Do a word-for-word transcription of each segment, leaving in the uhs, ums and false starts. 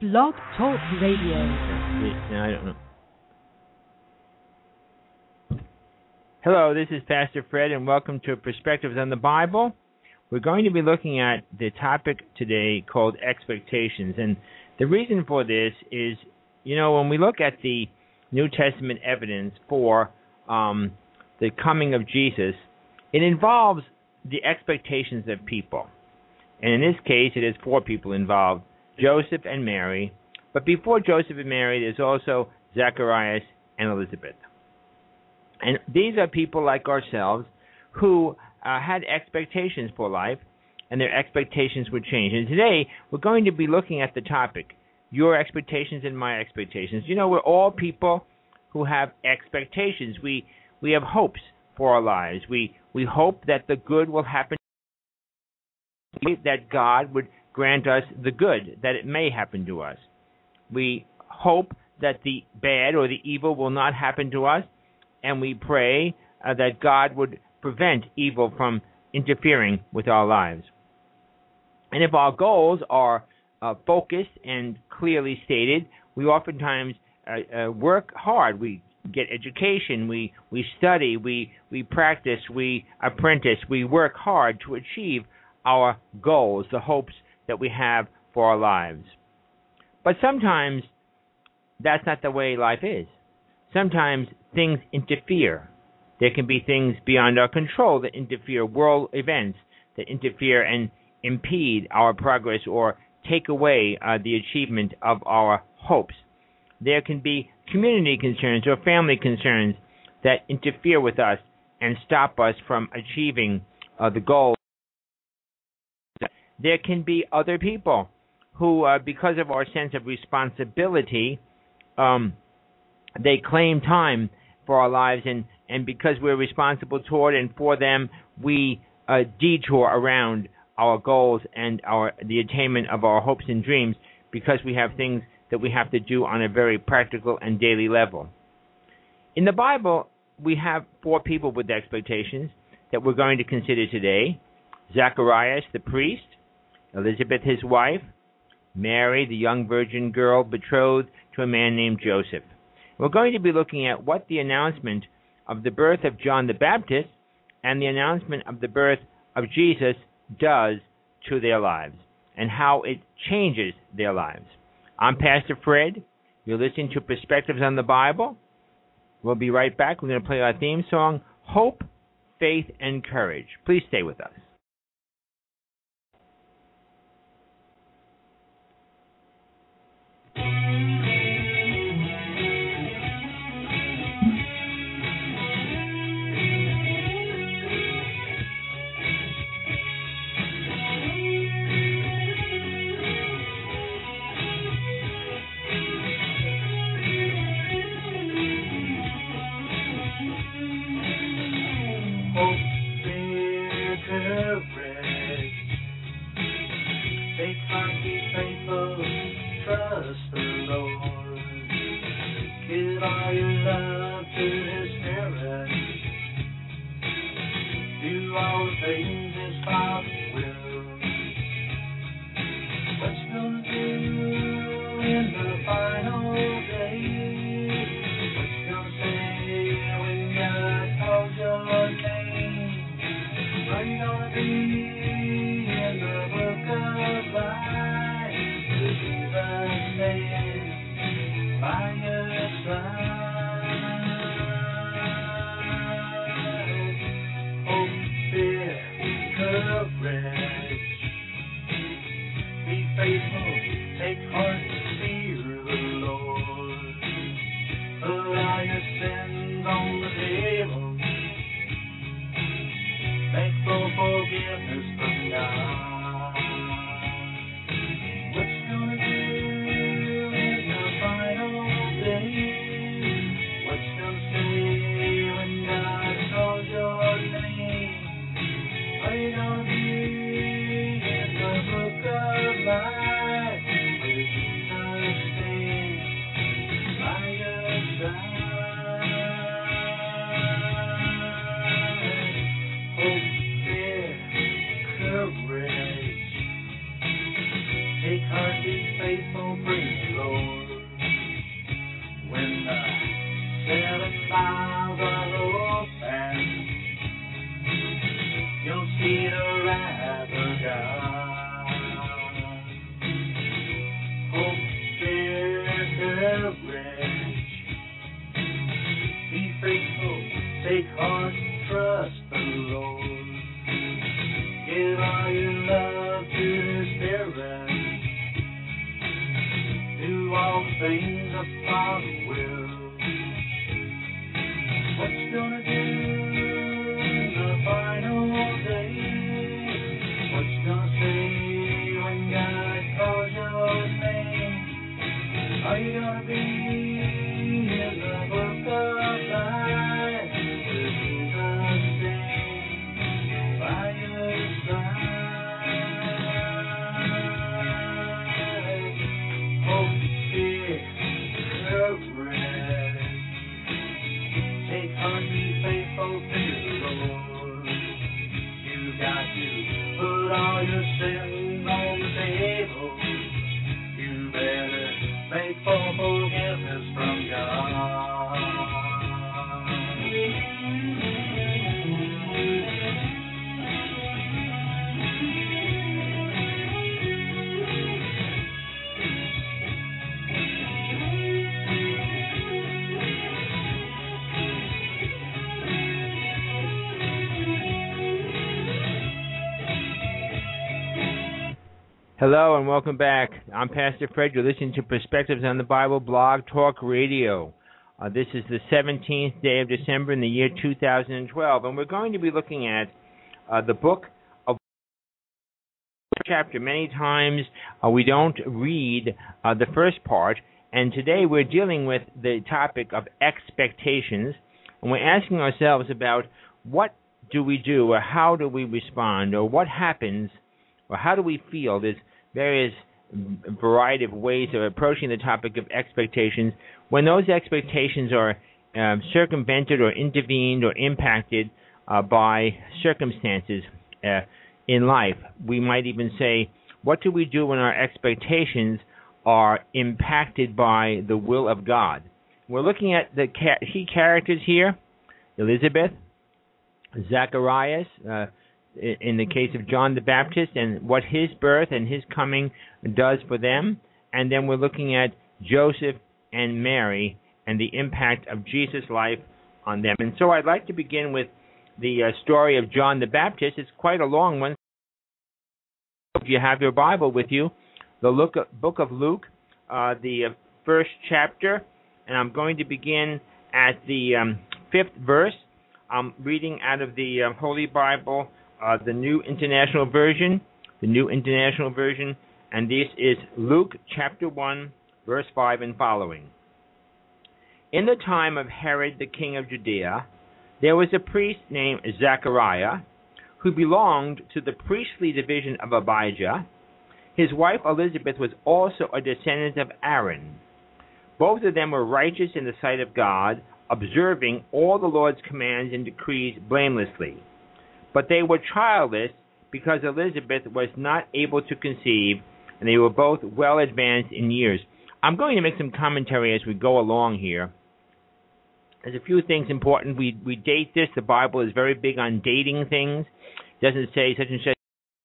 Blog Talk Radio. No, I don't know. Hello, this is Pastor Fred, and welcome to Perspectives on the Bible. We're going to be looking at the topic today called expectations. And the reason for this is, you know, when we look at the New Testament evidence for um, the coming of Jesus, it involves the expectations of people. And in this case, it is four people involved, Joseph and Mary. But before Joseph and Mary, there's also Zacharias and Elizabeth. And these are people like ourselves who uh, had expectations for life, and their expectations would change. And today, we're going to be looking at the topic, your expectations and my expectations. You know, we're all people who have expectations. We we have hopes for our lives. We we hope that the good will happen, that God would grant us the good, that it may happen to us. We hope that the bad or the evil will not happen to us, and we pray uh, that God would prevent evil from interfering with our lives. And if our goals are uh, focused and clearly stated, we oftentimes uh, uh, work hard. We get education, we, we study, we, we practice, we apprentice, we work hard to achieve our goals, the hopes that we have for our lives. But sometimes that's not the way life is. Sometimes things interfere. There can be things beyond our control that interfere, world events that interfere and impede our progress or take away uh, the achievement of our hopes. There can be community concerns or family concerns that interfere with us and stop us from achieving uh, the goals. There can be other people who, uh, because of our sense of responsibility, um, they claim time for our lives, and, and because we're responsible toward and for them, we uh, detour around our goals and our the attainment of our hopes and dreams because we have things that we have to do on a very practical and daily level. In the Bible, we have four people with expectations that we're going to consider today: Zacharias, the priest; Elizabeth, his wife; Mary, the young virgin girl betrothed to a man named Joseph. We're going to be looking at what the announcement of the birth of John the Baptist and the announcement of the birth of Jesus does to their lives and how it changes their lives. I'm Pastor Fred. You're listening to Perspectives on the Bible. We'll be right back. We're going to play our theme song, Hope, Faith, and Courage. Please stay with us. Say things upon the will. What you gonna do the final day? What you gonna say when God calls your name? Are you gonna be in the book of life with Jesus standing by your side? Hope you fear courage. Take heart, be faithful to the Lord. You got to put all your sins on the table. You better beg for forgiveness from God. Hello and welcome back. I'm Pastor Fred. You're listening to Perspectives on the Bible Blog Talk Radio. Uh, this is the seventeenth day of December in the year two thousand twelve, and we're going to be looking at uh, the book of chapter. Many times uh, we don't read uh, the first part, and today we're dealing with the topic of expectations, and we're asking ourselves about what do we do, or how do we respond, or what happens, or how do we feel. There's various variety of ways of approaching the topic of expectations. When those expectations are um, circumvented or intervened or impacted uh, by circumstances uh, in life, we might even say, what do we do when our expectations are impacted by the will of God? We're looking at the ca- key characters here: Elizabeth, Zacharias, uh, in the case of John the Baptist, and what his birth and his coming does for them. And then we're looking at Joseph and Mary and the impact of Jesus' life on them. And so I'd like to begin with the uh, story of John the Baptist. It's quite a long one. If you have your Bible with you, the look, book of Luke, uh, the uh, first chapter, and I'm going to begin at the um, fifth verse. I'm reading out of the uh, Holy Bible, Uh, the New International Version, the New International Version, and this is Luke chapter one, verse five and following. In the time of Herod the king of Judea, there was a priest named Zachariah, who belonged to the priestly division of Abijah. His wife Elizabeth was also a descendant of Aaron. Both of them were righteous in the sight of God, observing all the Lord's commands and decrees blamelessly. But they were childless because Elizabeth was not able to conceive, and they were both well advanced in years. I'm going to make some commentary as we go along here. There's a few things important. We we date this. The Bible is very big on dating things. It doesn't say such and such.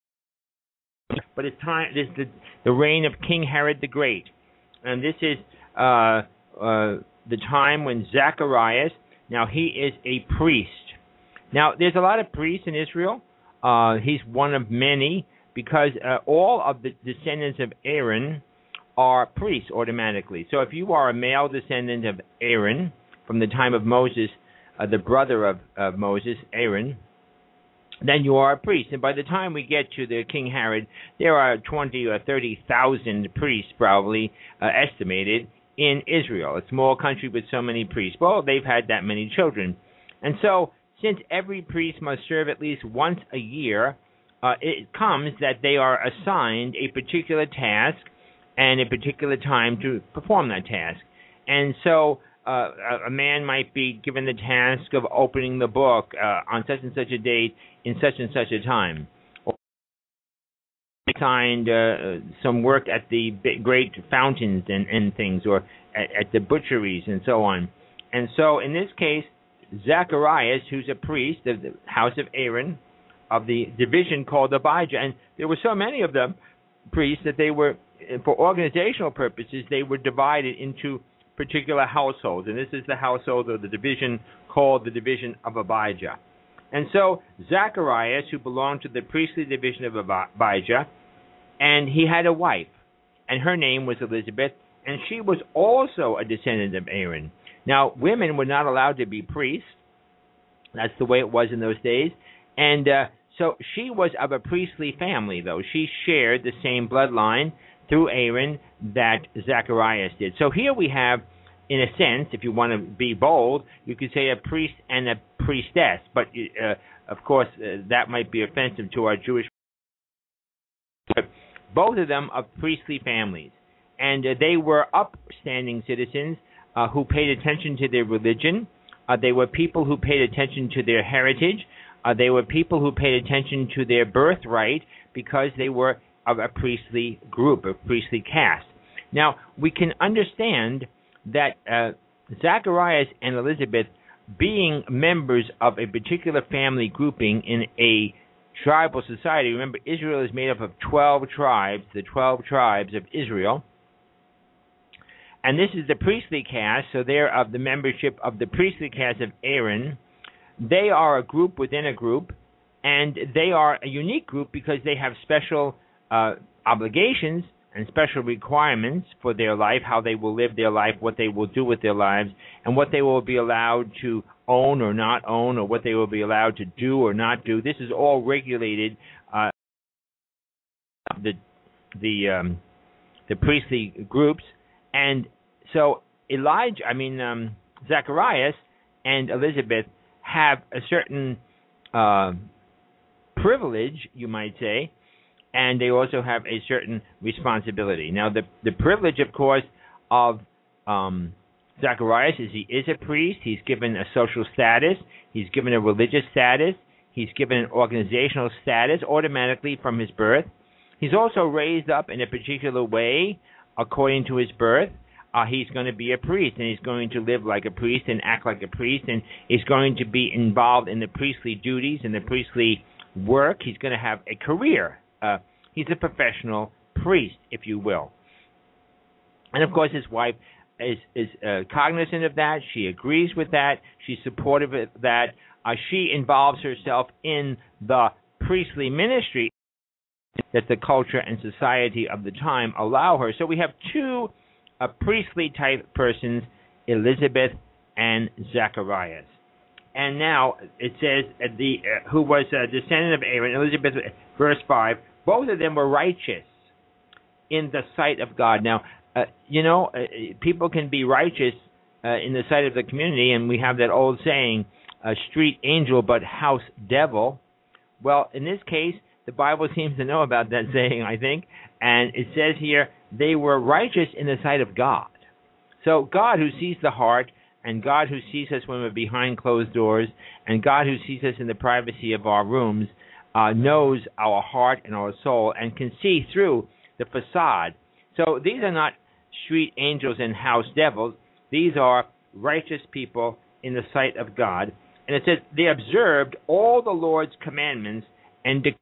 But it's time. This is the, the reign of King Herod the Great. And this is uh, uh, the time when Zacharias, now he is a priest. Now, there's a lot of priests in Israel. Uh, he's one of many because uh, all of the descendants of Aaron are priests automatically. So if you are a male descendant of Aaron from the time of Moses, uh, the brother of, of Moses, Aaron, then you are a priest. And by the time we get to the King Herod, there are twenty or thirty thousand priests probably uh, estimated in Israel, a small country with so many priests. Well, they've had that many children. And so since every priest must serve at least once a year, uh, it comes that they are assigned a particular task and a particular time to perform that task. And so uh, a man might be given the task of opening the book uh, on such and such a date in such and such a time. Or assigned uh, some work at the great fountains and, and things, or at, at the butcheries and so on. And so in this case, Zacharias, who's a priest of the house of Aaron, of the division called Abijah, and there were so many of them, priests, that they were, for organizational purposes, they were divided into particular households, and this is the household or the division called the division of Abijah. And so Zacharias, who belonged to the priestly division of Abijah, and he had a wife, and her name was Elizabeth, and she was also a descendant of Aaron. Now, women were not allowed to be priests. That's the way it was in those days. And uh, so she was of a priestly family, though. She shared the same bloodline through Aaron that Zacharias did. So here we have, in a sense, if you want to be bold, you could say a priest and a priestess. But, uh, of course, uh, that might be offensive to our Jewish. But both of them of priestly families. And uh, they were upstanding citizens uh, who paid attention to their religion. Uh, they were people who paid attention to their heritage. Uh, they were people who paid attention to their birthright because they were of a priestly group, a priestly caste. Now, we can understand that uh, Zacharias and Elizabeth, being members of a particular family grouping in a tribal society, remember, Israel is made up of twelve tribes, the twelve tribes of Israel, and this is the priestly caste, so they're of the membership of the priestly caste of Aaron. They are a group within a group, and they are a unique group because they have special uh, obligations and special requirements for their life, how they will live their life, what they will do with their lives, and what they will be allowed to own or not own, or what they will be allowed to do or not do. This is all regulated uh, the the um, the priestly groups, and so Elijah, I mean um, Zacharias and Elizabeth have a certain uh, privilege, you might say, and they also have a certain responsibility. Now, the the privilege, of course, of um, Zacharias is he is a priest. He's given a social status. He's given a religious status. He's given an organizational status automatically from his birth. He's also raised up in a particular way according to his birth. Uh, he's going to be a priest, and he's going to live like a priest and act like a priest, and he's going to be involved in the priestly duties and the priestly work. He's going to have a career. Uh, he's a professional priest, if you will. And, of course, his wife is, is uh, cognizant of that. She agrees with that. She's supportive of that. Uh, she involves herself in the priestly ministry that the culture and society of the time allow her. So we have two uh, priestly-type persons, Elizabeth and Zacharias. And now it says uh, the uh, who was a descendant of Aaron, Elizabeth, verse five, both of them were righteous in the sight of God. Now, uh, you know, uh, people can be righteous uh, in the sight of the community, and we have that old saying, uh, street angel but house devil. Well, in this case, the Bible seems to know about that saying, I think, and it says here, they were righteous in the sight of God. So God, who sees the heart, and God, who sees us when we're behind closed doors, and God, who sees us in the privacy of our rooms, uh, knows our heart and our soul and can see through the facade. So these are not street angels and house devils. These are righteous people in the sight of God. And it says, they observed all the Lord's commandments and decreed.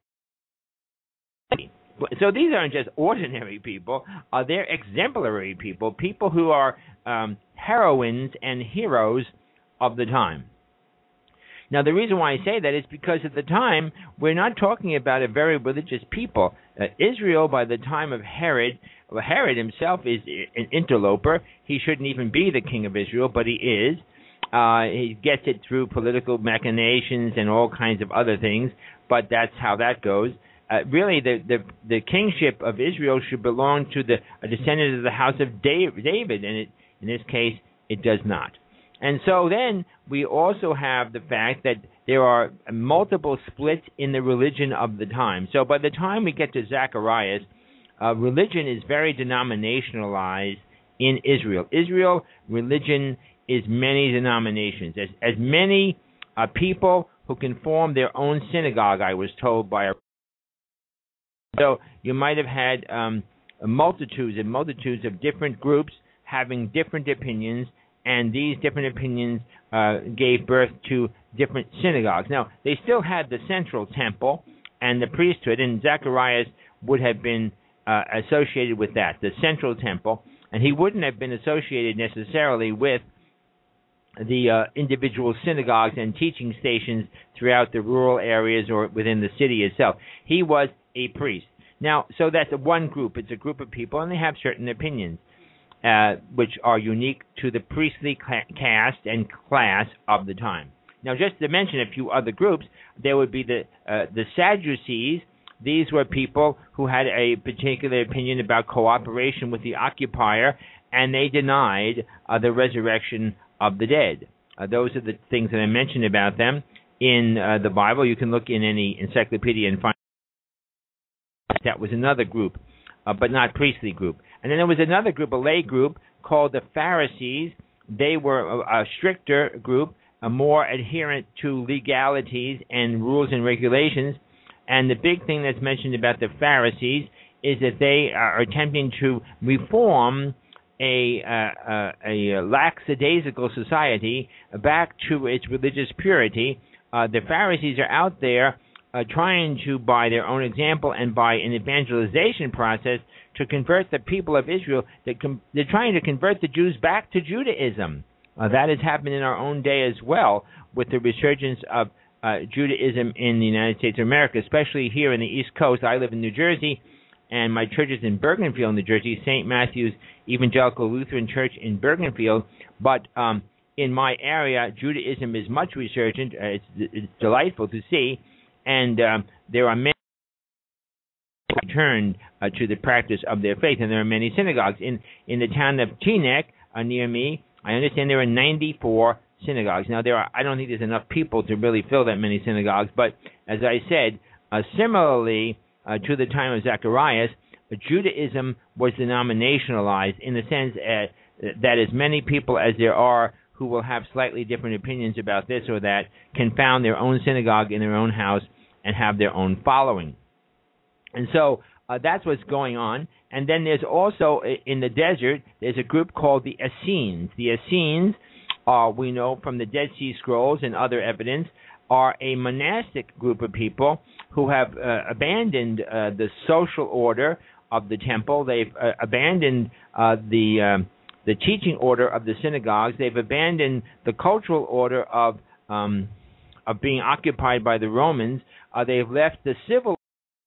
So these aren't just ordinary people. Uh, they're exemplary people, people who are um, heroines and heroes of the time. Now, the reason why I say that is because at the time, we're not talking about a very religious people. Uh, Israel, by the time of Herod, well, Herod himself is an interloper. He shouldn't even be the king of Israel, but he is. Uh, he gets it through political machinations and all kinds of other things, but that's how that goes. Uh, really, the, the the kingship of Israel should belong to the a descendant of the house of David, and it, in this case, it does not. And so then we also have the fact that there are multiple splits in the religion of the time. So by the time we get to Zacharias, uh, religion is very denominationalized in Israel. Israel, religion is many denominations. As, as many uh, people who can form their own synagogue, I was told by a So you might have had um, multitudes and multitudes of different groups having different opinions, and these different opinions uh, gave birth to different synagogues. Now, they still had the central temple and the priesthood, and Zacharias would have been uh, associated with that, the central temple, and he wouldn't have been associated necessarily with the uh, individual synagogues and teaching stations throughout the rural areas or within the city itself. He was a priest. Now, so that's one group. It's a group of people, and they have certain opinions. uh, which are unique to the priestly caste and class of the time. Now, just to mention a few other groups, there would be the uh, the Sadducees. These were people who had a particular opinion about cooperation with the occupier, and they denied uh, the resurrection of the dead. Uh, those are the things that I mentioned about them in uh, the Bible. You can look in any encyclopedia and find that was another group, uh, but not priestly group. And then there was another group, a lay group, called the Pharisees. They were a, a stricter group, a more adherent to legalities and rules and regulations. And the big thing that's mentioned about the Pharisees is that they are attempting to reform a, uh, uh, a lackadaisical society back to its religious purity. Uh, the Pharisees are out there uh, trying to, by their own example and by an evangelization process, to convert the people of Israel. They're, com- they're trying to convert the Jews back to Judaism. Uh, that has happened in our own day as well, with the resurgence of uh, Judaism in the United States of America, especially here in the East Coast. I live in New Jersey, and my church is in Bergenfield, New Jersey, Saint Matthew's Evangelical Lutheran Church in Bergenfield. But um, in my area, Judaism is much resurgent. Uh, it's, it's delightful to see, and um, there are many who returned uh, to the practice of their faith, and there are many synagogues. In, in the town of Teaneck, uh, near me, I understand there are ninety-four synagogues. Now, there are, I don't think there's enough people to really fill that many synagogues, but as I said, uh, similarly uh, to the time of Zacharias, uh, Judaism was denominationalized in the sense uh, that as many people as there are who will have slightly different opinions about this or that can found their own synagogue in their own house and have their own following. And so uh, that's what's going on. And then there's also, in the desert, there's a group called the Essenes. The Essenes, uh, we know from the Dead Sea Scrolls and other evidence, are a monastic group of people who have uh, abandoned uh, the social order of the temple. They've uh, abandoned uh, the um, the teaching order of the synagogues. They've abandoned the cultural order of um, of being occupied by the Romans. Uh, they've left the civil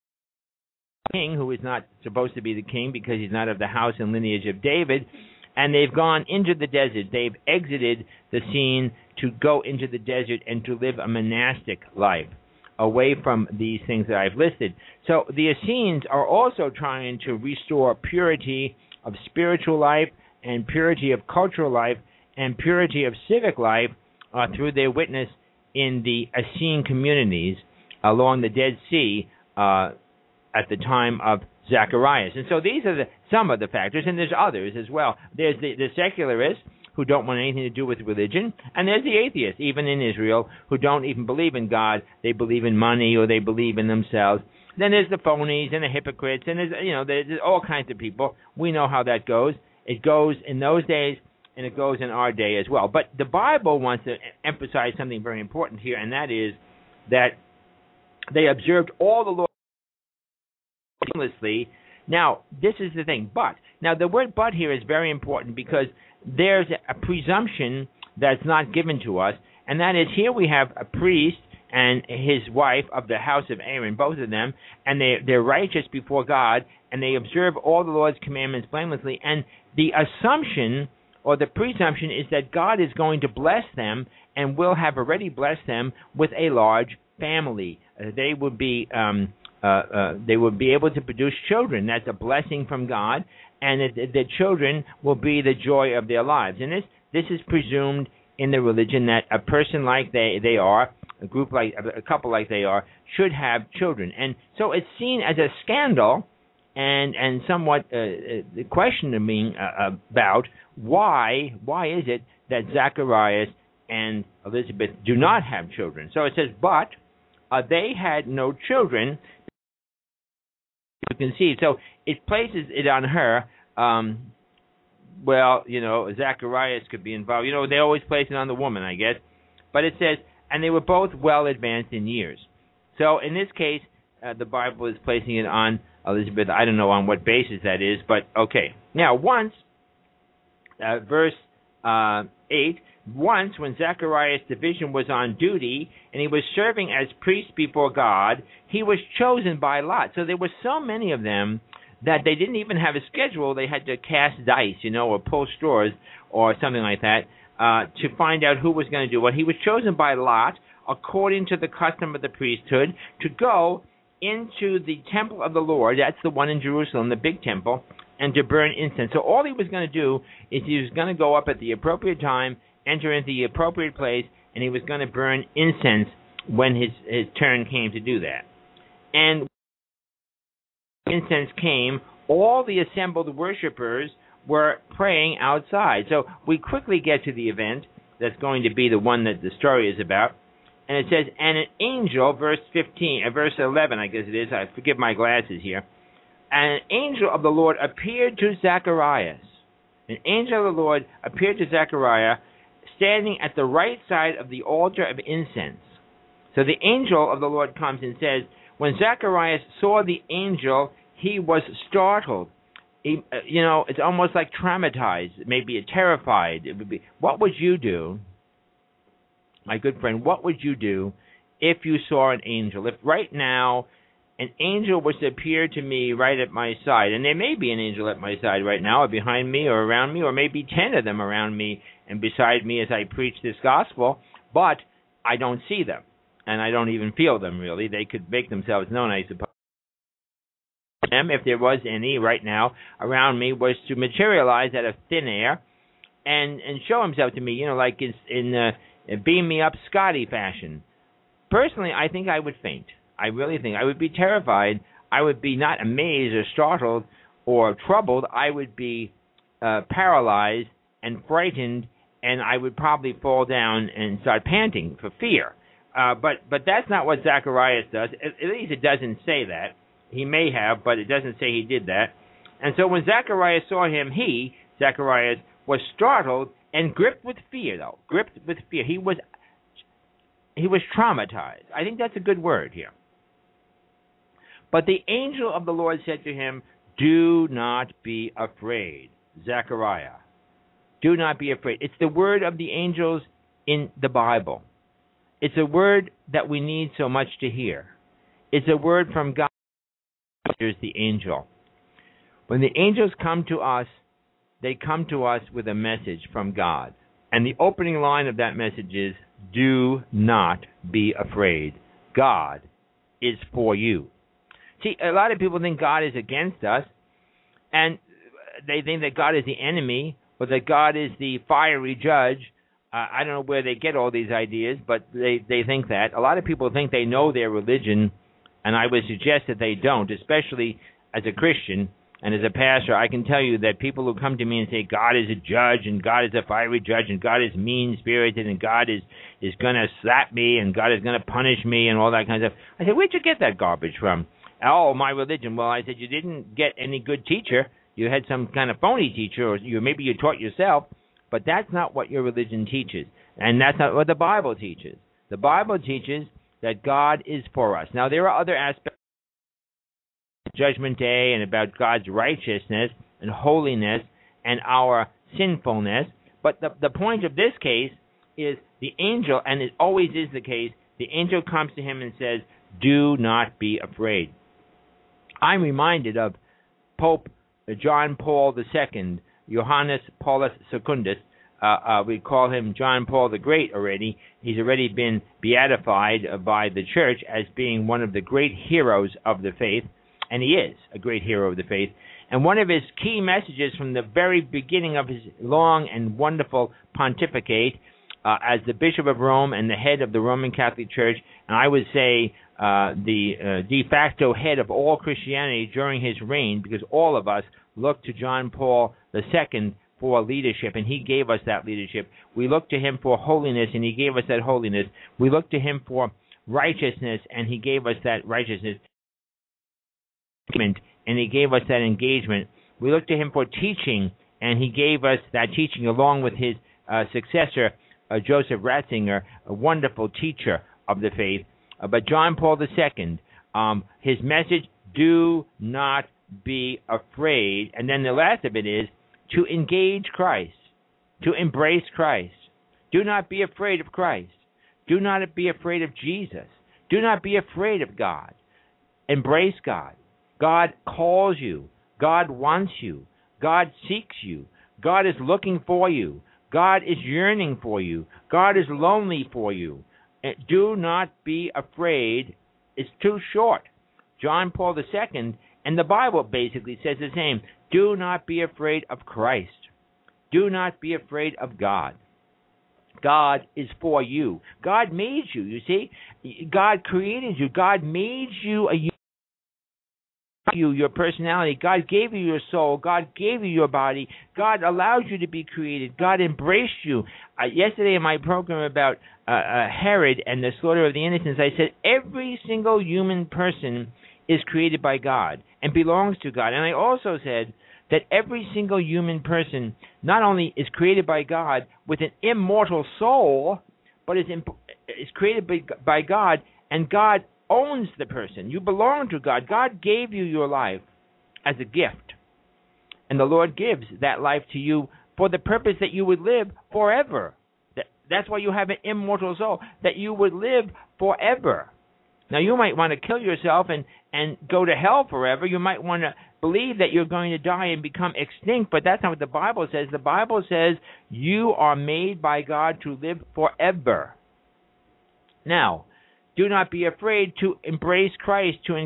king, who is not supposed to be the king because he's not of the house and lineage of David, and they've gone into the desert. They've exited the scene to go into the desert and to live a monastic life away from these things that I've listed. So the Essenes are also trying to restore purity of spiritual life and purity of cultural life and purity of civic life uh, through their witness in the Essene communities along the Dead Sea uh, at the time of Zacharias. And so these are the, some of the factors, and there's others as well. There's the, the secularists who don't want anything to do with religion, and there's the atheists, even in Israel, who don't even believe in God. They believe in money or they believe in themselves. Then there's the phonies and the hypocrites, and there's, you know, there's all kinds of people. We know how that goes. It goes in those days, and it goes in our day as well. But the Bible wants to emphasize something very important here, and that is that they observed all the laws blamelessly. Now, this is the thing, but. Now, the word but here is very important because there's a presumption that's not given to us, and that is here we have a priest and his wife of the house of Aaron, both of them, and they, they're righteous before God, and they observe all the Lord's commandments blamelessly, and the assumption or the presumption is that God is going to bless them and will have already blessed them with a large family. Uh, they would be um, uh, uh, they would be able to produce children. That's a blessing from God, and that the children will be the joy of their lives. And this this is presumed in the religion that a person like they they are, a group like a couple like they are, should have children. And so it's seen as a scandal and and somewhat uh, questioning uh, about why why is it that Zacharias and Elizabeth do not have children. So it says, but uh, they had no children to conceive. So it places it on her. Um, well, you know, Zacharias could be involved. You know, they always place it on the woman, I guess. But it says, and they were both well advanced in years. So in this case, uh, the Bible is placing it on Elizabeth. I don't know on what basis that is, but okay. Now, once, uh, verse uh, eight, once when Zacharias' division was on duty and he was serving as priest before God, he was chosen by lot. So there were so many of them that they didn't even have a schedule. They had to cast dice, you know, or pull straws or something like that uh, to find out who was going to do what. He was chosen by lot, according to the custom of the priesthood, to go into the temple of the Lord, that's the one in Jerusalem, the big temple, and to burn incense. So all he was going to do is he was going to go up at the appropriate time, enter into the appropriate place, and he was going to burn incense when his, his turn came to do that. And when incense came, all the assembled worshipers were praying outside. So we quickly get to the event that's going to be the one that the story is about. And it says, and an angel, verse fifteen, uh, verse eleven, I guess it is. I forgive my glasses here. And an angel of the Lord appeared to Zacharias. An angel of the Lord appeared to Zechariah, standing at the right side of the altar of incense. So the angel of the Lord comes and says, when Zacharias saw the angel, he was startled. He, uh, you know, it's almost like traumatized, maybe terrified. It would be, what would you do? My good friend, what would you do if you saw an angel? If right now an angel was to appear to me right at my side, and there may be an angel at my side right now, or behind me, or around me, or maybe ten of them around me and beside me as I preach this gospel, but I don't see them, and I don't even feel them, really. They could make themselves known, I suppose. Them, if there was any right now around me, was to materialize out of thin air and, and show himself to me, you know, like in... in uh, beam me up Scotty fashion. Personally, I think I would faint. I really think I would be terrified. I would be not amazed or startled or troubled. I would be uh, paralyzed and frightened, and I would probably fall down and start panting for fear. Uh, but but that's not what Zacharias does. At, at least it doesn't say that. He may have, but it doesn't say he did that. And so when Zacharias saw him, he, Zacharias, was startled and gripped with fear, though. Gripped with fear. He was he was traumatized. I think that's a good word here. But the angel of the Lord said to him, do not be afraid, Zechariah. Do not be afraid. It's the word of the angels in the Bible. It's a word that we need so much to hear. It's a word from God. Here's the angel. When the angels come to us, they come to us with a message from God. And the opening line of that message is, do not be afraid. God is for you. See, a lot of people think God is against us, and they think that God is the enemy, or that God is the fiery judge. Uh, I don't know where they get all these ideas, but they, they think that. A lot of people think they know their religion, and I would suggest that they don't, especially as a Christian. And as a pastor, I can tell you that people who come to me and say, God is a judge, and God is a fiery judge, and God is mean-spirited, and God is, is going to slap me, and God is going to punish me, and all that kind of stuff. I said, where'd you get that garbage from? Oh, my religion. Well, I said, you didn't get any good teacher. You had some kind of phony teacher, or you, maybe you taught yourself, but that's not what your religion teaches, and that's not what the Bible teaches. The Bible teaches that God is for us. Now, there are other aspects. Judgment Day and about God's righteousness and holiness and our sinfulness. But the, the point of this case is the angel, and it always is the case, the angel comes to him and says, do not be afraid. I'm reminded of Pope John Paul the Second, Johannes Paulus Secundus. Uh, uh, we call him John Paul the Great already. He's already been beatified by the church as being one of the great heroes of the faith. And he is a great hero of the faith. And one of his key messages from the very beginning of his long and wonderful pontificate uh, as the Bishop of Rome and the head of the Roman Catholic Church, and I would say uh, the uh, de facto head of all Christianity during his reign, because all of us look to John Paul the Second for leadership, and he gave us that leadership. We look to him for holiness, and he gave us that holiness. We look to him for righteousness, and he gave us that righteousness. And he gave us that engagement. We looked to him for teaching, and he gave us that teaching along with his uh, successor, uh, Joseph Ratzinger, a wonderful teacher of the faith. Uh, but John Paul the Second, um, his message, do not be afraid. And then the last of it is to engage Christ, to embrace Christ. Do not be afraid of Christ. Do not be afraid of Jesus. Do not be afraid of God. Embrace God. God calls you. God wants you. God seeks you. God is looking for you. God is yearning for you. God is lonely for you. Do not be afraid. It's too short. John Paul the Second and the Bible basically says the same. Do not be afraid of Christ. Do not be afraid of God. God is for you. God made you, you see. God created you. God made you a you, your personality. God gave you your soul. God gave you your body. God allowed you to be created. God embraced you. Uh, yesterday in my program about uh, uh, Herod and the slaughter of the innocents, I said every single human person is created by God and belongs to God. And I also said that every single human person not only is created by God with an immortal soul, but is, imp- is created by, by God, and God owns the person. You belong to God. God gave you your life as a gift. And the Lord gives that life to you for the purpose that you would live forever. That, that's why you have an immortal soul, that you would live forever. Now, you might want to kill yourself and, and go to hell forever. You might want to believe that you're going to die and become extinct, but that's not what the Bible says. The Bible says you are made by God to live forever. Now, do not be afraid to embrace Christ, to,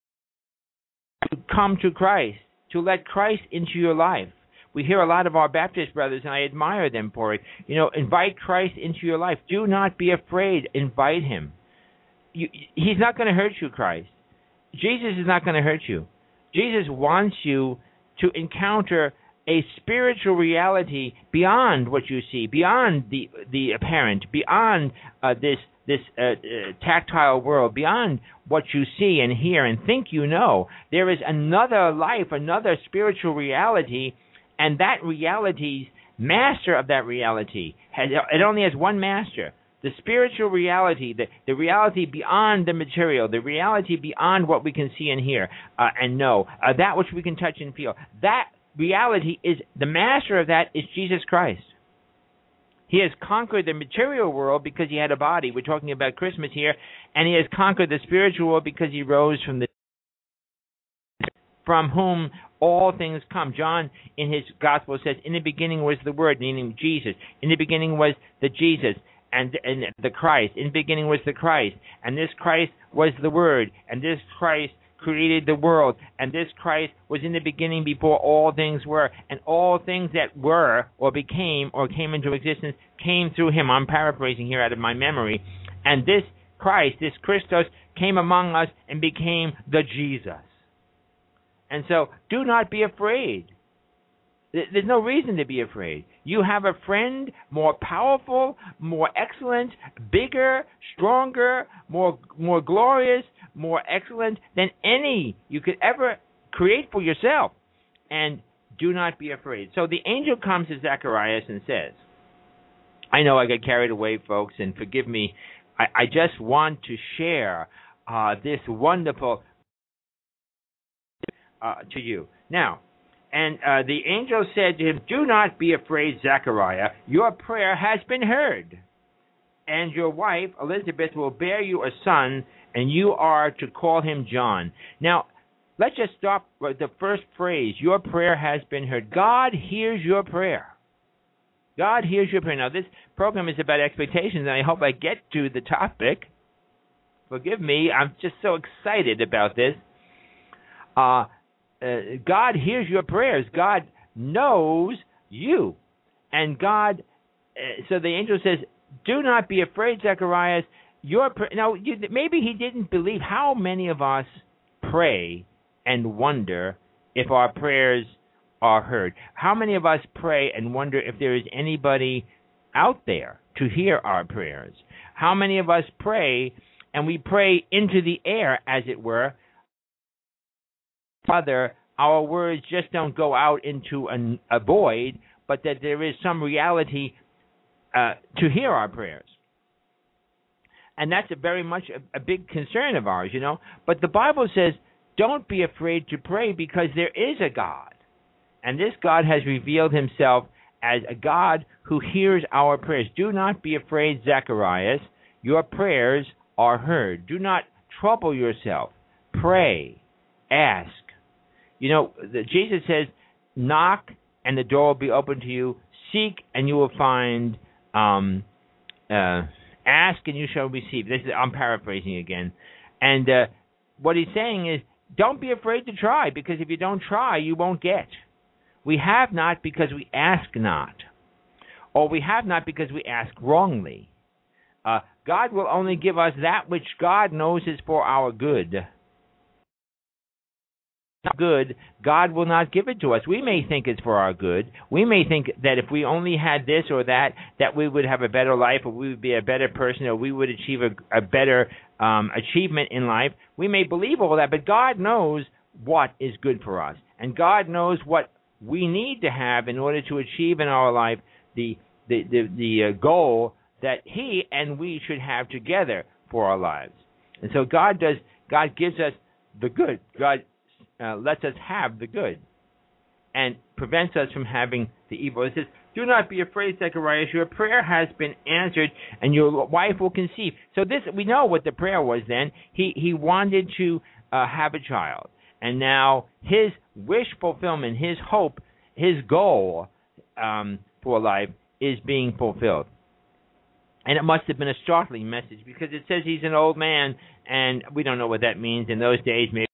to come to Christ, to let Christ into your life. We hear a lot of our Baptist brothers, and I admire them for it. You know, invite Christ into your life. Do not be afraid. Invite him. You, he's not going to hurt you, Christ. Jesus is not going to hurt you. Jesus wants you to encounter a spiritual reality beyond what you see, beyond the the apparent, beyond uh, this this uh, uh, tactile world, beyond what you see and hear and think you know. There is another life, another spiritual reality, and that reality's master of that reality, has, it only has one master. The spiritual reality, the, the reality beyond the material, the reality beyond what we can see and hear uh, and know, uh, that which we can touch and feel, that reality is, the master of that is Jesus Christ. He has conquered the material world because he had a body. We're talking about Christmas here. And he has conquered the spiritual world because he rose from the from whom all things come. John, in his gospel, says, in the beginning was the Word, meaning Jesus. In the beginning was the Jesus and, and the Christ. In the beginning was the Christ. And this Christ was the Word. And this Christ created the world, and this Christ was in the beginning before all things were, and all things that were or became or came into existence came through him. I'm paraphrasing here out of my memory. And this Christ, this Christos, came among us and became the Jesus. And so, do not be afraid. There's no reason to be afraid. You have a friend more powerful, more excellent, bigger, stronger, more more glorious, more excellent than any you could ever create for yourself. And do not be afraid. So the angel comes to Zacharias and says, I know I got carried away, folks, and forgive me. I, I just want to share uh, this wonderful uh, to you. Now, And uh, the angel said to him, do not be afraid, Zechariah. Your prayer has been heard. And your wife, Elizabeth, will bear you a son, and you are to call him John. Now, let's just stop with the first phrase. Your prayer has been heard. God hears your prayer. God hears your prayer. Now, this program is about expectations, and I hope I get to the topic. Forgive me. I'm just so excited about this. Uh Uh, God hears your prayers. God knows you. And God, uh, so the angel says, do not be afraid, Zacharias. Your pr- now, you, maybe he didn't believe. How many of us pray and wonder if our prayers are heard? How many of us pray and wonder if there is anybody out there to hear our prayers? How many of us pray and we pray into the air, as it were? Father, our words just don't go out into an, a void, but that there is some reality uh, to hear our prayers. And that's a very much a, a big concern of ours, you know. But the Bible says, don't be afraid to pray because there is a God. And this God has revealed himself as a God who hears our prayers. Do not be afraid, Zacharias. Your prayers are heard. Do not trouble yourself. Pray. Ask. You know, the, Jesus says, knock and the door will be open to you. Seek and you will find. Um, uh, ask and you shall receive. This is, I'm paraphrasing again. And uh, what he's saying is, don't be afraid to try, because if you don't try, you won't get. We have not because we ask not. Or we have not because we ask wrongly. Uh, God will only give us that which God knows is for our good. Good, God will not give it to us. We may think it's for our good. We may think that if we only had this or that, that we would have a better life, or we would be a better person, or we would achieve a, a better um, achievement in life. We may believe all that, but God knows what is good for us. And God knows what we need to have in order to achieve in our life the the, the, the uh, goal that He and we should have together for our lives. And so God does. God gives us the good. God Uh, lets us have the good and prevents us from having the evil. It says, do not be afraid, Zechariah. Your prayer has been answered, and your wife will conceive. So this, we know what the prayer was then. He he wanted to uh, have a child. And now his wish fulfillment, his hope, his goal um, for life is being fulfilled. And it must have been a startling message, because it says he's an old man, and we don't know what that means. In those days, maybe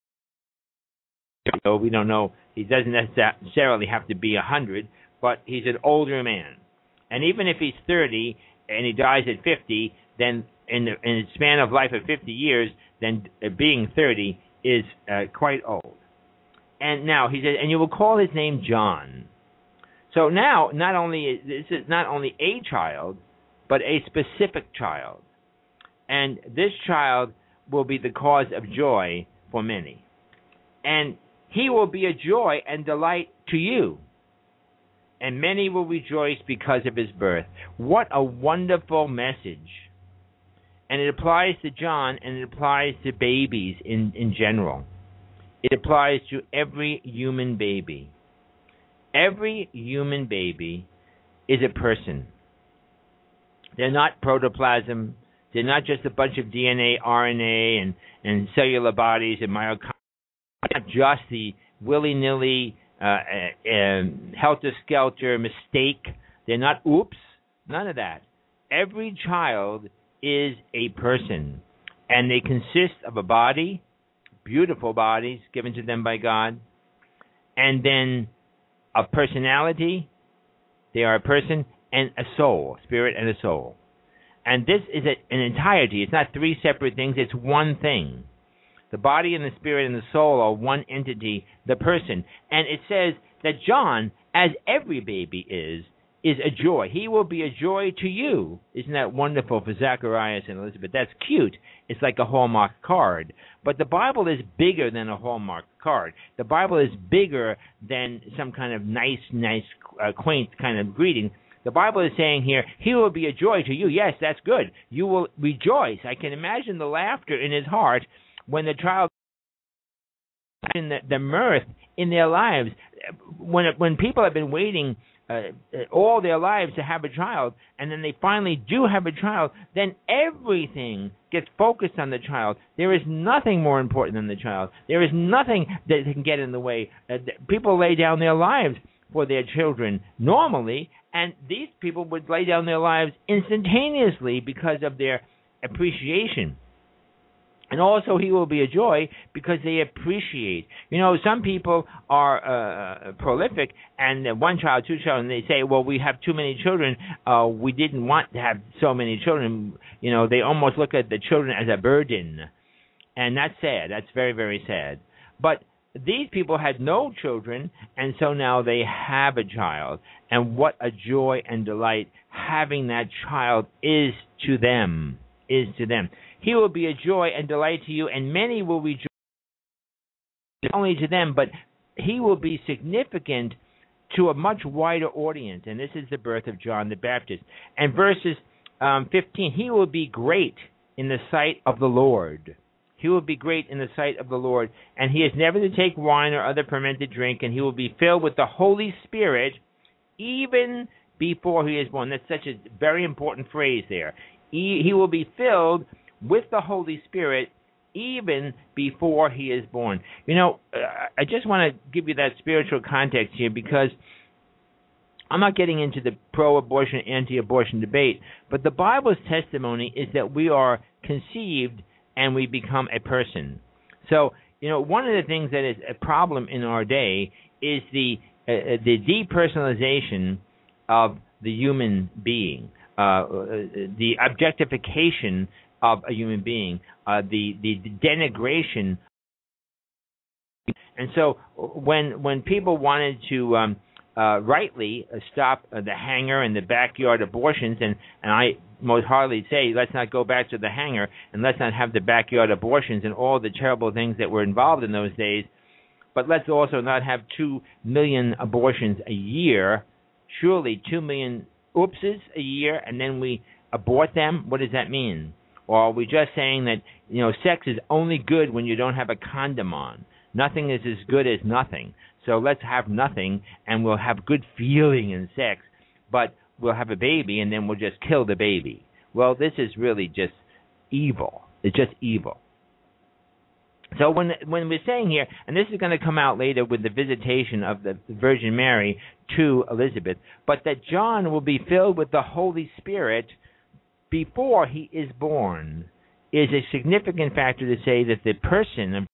we don't know. He doesn't necessarily have to be a hundred, but he's an older man. And even if he's thirty and he dies at fifty, then in the, in the span of life of fifty years, then being thirty is uh, quite old. And now he says, and you will call his name John. So now, not only this is not only a child, but a specific child, and this child will be the cause of joy for many, and he will be a joy and delight to you, and many will rejoice because of his birth. What a wonderful message. And it applies to John, and it applies to babies in, in general. It applies to every human baby. Every human baby is a person. They're not protoplasm. They're not just a bunch of D N A, R N A, and, and cellular bodies and mitochondria. Not just the willy-nilly, uh, uh, helter-skelter mistake. They're not oops. None of that. Every child is a person, and they consist of a body, beautiful bodies given to them by God, and then a personality. They are a person and a soul, spirit and a soul. And this is a, an entirety. It's not three separate things. It's one thing. The body and the spirit and the soul are one entity, the person. And it says that John, as every baby is, is a joy. He will be a joy to you. Isn't that wonderful for Zacharias and Elizabeth? That's cute. It's like a Hallmark card. But the Bible is bigger than a Hallmark card. The Bible is bigger than some kind of nice, nice, uh, quaint kind of greeting. The Bible is saying here, he will be a joy to you. Yes, that's good. You will rejoice. I can imagine the laughter in his heart when the child, in the, the mirth in their lives, when when people have been waiting uh, all their lives to have a child, and then they finally do have a child, then everything gets focused on the child. There is nothing more important than the child. There is nothing that can get in the way. Uh, people lay down their lives for their children normally, and these people would lay down their lives instantaneously because of their appreciation. And also, he will be a joy because they appreciate. You know, some people are uh, prolific, and one child, two children, they say, well, we have too many children. Uh, we didn't want to have so many children. You know, they almost look at the children as a burden. And that's sad. That's very, very sad. But these people had no children, and so now they have a child. And what a joy and delight having that child is to them, is to them. He will be a joy and delight to you, and many will rejoice, not only to them, but he will be significant to a much wider audience. And this is the birth of John the Baptist. And verses um, fifteen, he will be great in the sight of the Lord. He will be great in the sight of the Lord, and he is never to take wine or other fermented drink, and he will be filled with the Holy Spirit even before he is born. That's such a very important phrase there. He, he will be filled with the Holy Spirit even before he is born. You know, uh, I just want to give you that spiritual context here, because I'm not getting into the pro-abortion, anti-abortion debate, but the Bible's testimony is that we are conceived and we become a person. So, you know, one of the things that is a problem in our day is the uh, the depersonalization of the human being, uh, the objectification of a human being, uh, the the denigration. And so, when when people wanted to um, uh, rightly stop uh, the hanger and the backyard abortions, and and I most heartily say, let's not go back to the hanger, and let's not have the backyard abortions and all the terrible things that were involved in those days. But let's also not have two million abortions a year. Surely two million oopses a year, and then we abort them? What does that mean? Or are we just saying that, you know, sex is only good when you don't have a condom on? Nothing is as good as nothing. So let's have nothing, and we'll have good feeling in sex, but we'll have a baby, and then we'll just kill the baby. Well, this is really just evil. It's just evil. So when when we're saying here, and this is going to come out later with the visitation of the Virgin Mary to Elizabeth, but that John will be filled with the Holy Spirit before he is born is a significant factor to say that the person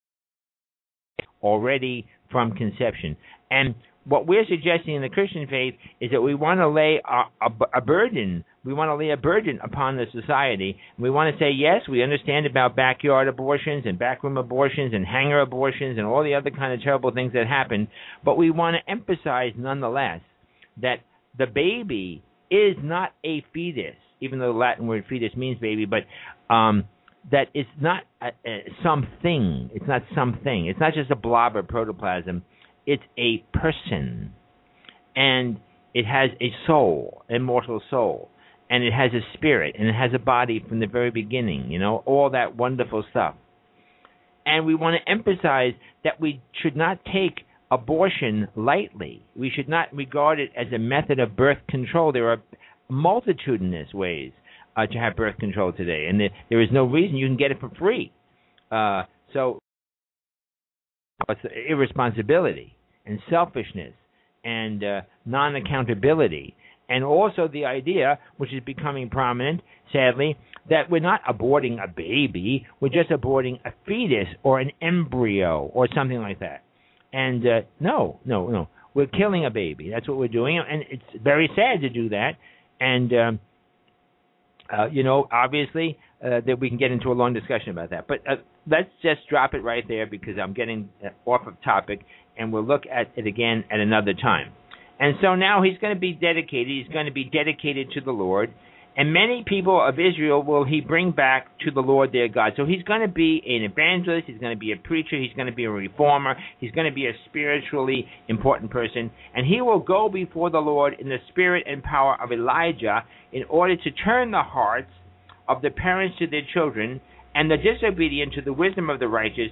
already from conception. And what we're suggesting in the Christian faith is that we want to lay a, a, a burden. We want to lay a burden upon the society. We want to say, yes, we understand about backyard abortions and backroom abortions and hanger abortions and all the other kind of terrible things that happen, but we want to emphasize nonetheless that the baby is not a fetus, even though the Latin word fetus means baby, but um, that it's not a, a, something. It's not something. It's not just a blob of protoplasm. It's a person, and it has a soul, immortal soul, and it has a spirit, and it has a body from the very beginning, you know, all that wonderful stuff. And we want to emphasize that we should not take abortion lightly. We should not regard it as a method of birth control. There are multitudinous ways uh, to have birth control today, and there, there is no reason you can get it for free. Uh, so it's irresponsibility and selfishness and uh, non-accountability, and also the idea, which is becoming prominent, sadly, that we're not aborting a baby, we're just aborting a fetus or an embryo or something like that. And uh, no, no, no, we're killing a baby. That's what we're doing, and it's very sad to do that. And, um, uh, you know, obviously, uh, that we can get into a long discussion about that. But uh, let's just drop it right there because I'm getting off of topic, and we'll look at it again at another time. And so now he's going to be dedicated. He's going to be dedicated to the Lord. And many people of Israel will he bring back to the Lord their God. So he's going to be an evangelist. He's going to be a preacher. He's going to be a reformer. He's going to be a spiritually important person. And he will go before the Lord in the spirit and power of Elijah in order to turn the hearts of the parents to their children and the disobedient to the wisdom of the righteous,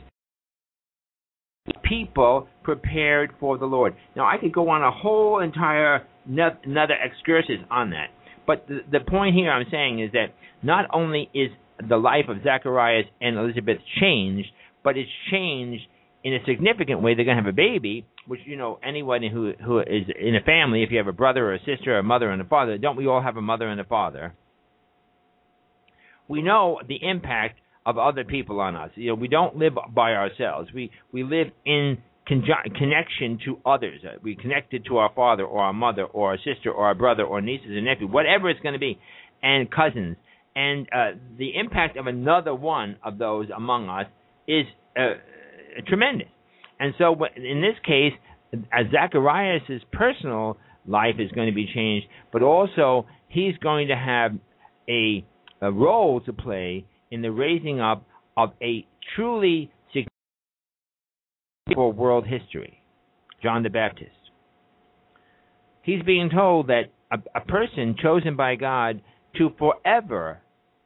people prepared for the Lord. Now, I could go on a whole entire no- another excursus on that. But the, the point here I'm saying is that not only is the life of Zacharias and Elizabeth changed, but it's changed in a significant way. They're going to have a baby, which, you know, anyone who who is in a family, if you have a brother or a sister or a mother and a father, don't we all have a mother and a father? We know the impact of other people on us. You know, we don't live by ourselves. We we live in conju- connection to others. Uh, we connected to our father or our mother or our sister or our brother or nieces and nephews, whatever it's going to be, and cousins. And uh, the impact of another one of those among us is uh, tremendous. And so in this case, uh, Zacharias' personal life is going to be changed, but also he's going to have a, a role to play in the raising up of a truly significant for world history, John the Baptist. He's being told that a, a person chosen by God to forever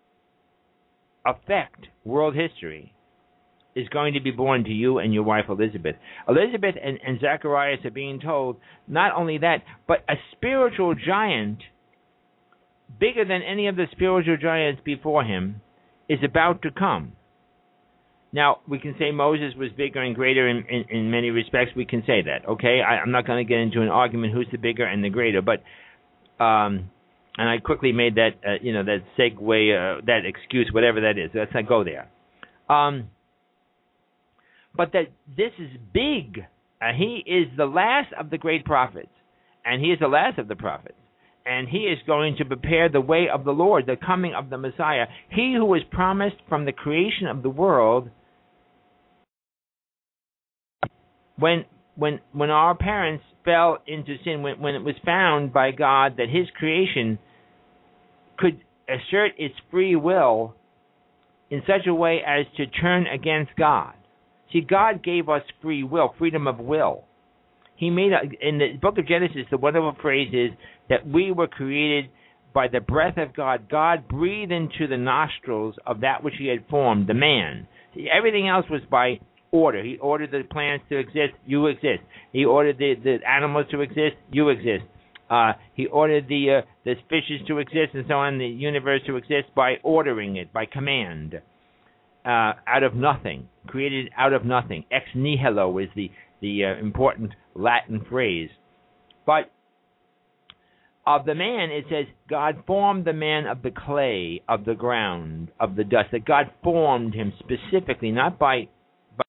affect world history is going to be born to you and your wife Elizabeth. Elizabeth and, and Zacharias are being told not only that, but a spiritual giant bigger than any of the spiritual giants before him is about to come. Now, we can say Moses was bigger and greater in, in, in many respects. We can say that, okay? I, I'm not going to get into an argument who's the bigger and the greater, but um, and I quickly made that, uh, you know, that segue, uh, that excuse, whatever that is. Let's not go there. Um, but that this is big. Uh, he is the last of the great prophets, and he is the last of the prophets. And he is going to prepare the way of the Lord, the coming of the Messiah. He who was promised from the creation of the world. When when when our parents fell into sin, when, when it was found by God that his creation could assert its free will in such a way as to turn against God. See, God gave us free will, freedom of will. He made a, in the book of Genesis, the wonderful phrase is that we were created by the breath of God. God breathed into the nostrils of that which he had formed, the man. See, everything else was by order. He ordered the plants to exist, you exist. He ordered the, the animals to exist, you exist. Uh, he ordered the, uh, the fishes to exist and so on, the universe to exist by ordering it, by command, uh, out of nothing, created out of nothing. Ex nihilo is the, the uh, important Latin phrase. But of the man, it says, God formed the man of the clay, of the ground, of the dust. That God formed him specifically, not by, by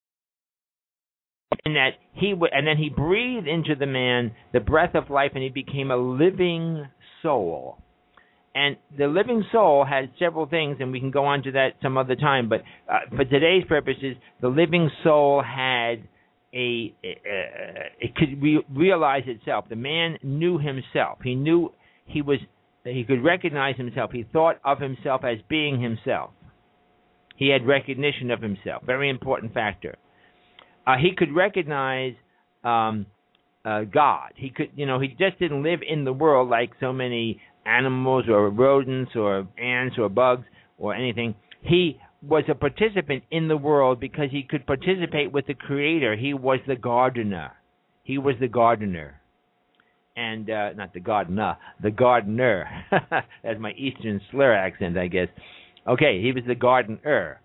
and that he w- and then he breathed into the man the breath of life, and he became a living soul. And the living soul had several things, and we can go on to that some other time. But uh, for today's purposes, the living soul had A, uh, it could re- realize itself. The man knew himself. He knew he was. He could recognize himself. He thought of himself as being himself. He had recognition of himself. Very important factor. Uh, he could recognize um, uh, God. He could, you know, he just didn't live in the world like so many animals or rodents or ants or bugs or anything. He was a participant in the world because he could participate with the Creator. He was the gardener. He was the gardener. And, uh, not the gardener, the gardener. That's my Eastern slur accent, I guess. Okay, he was the gardener.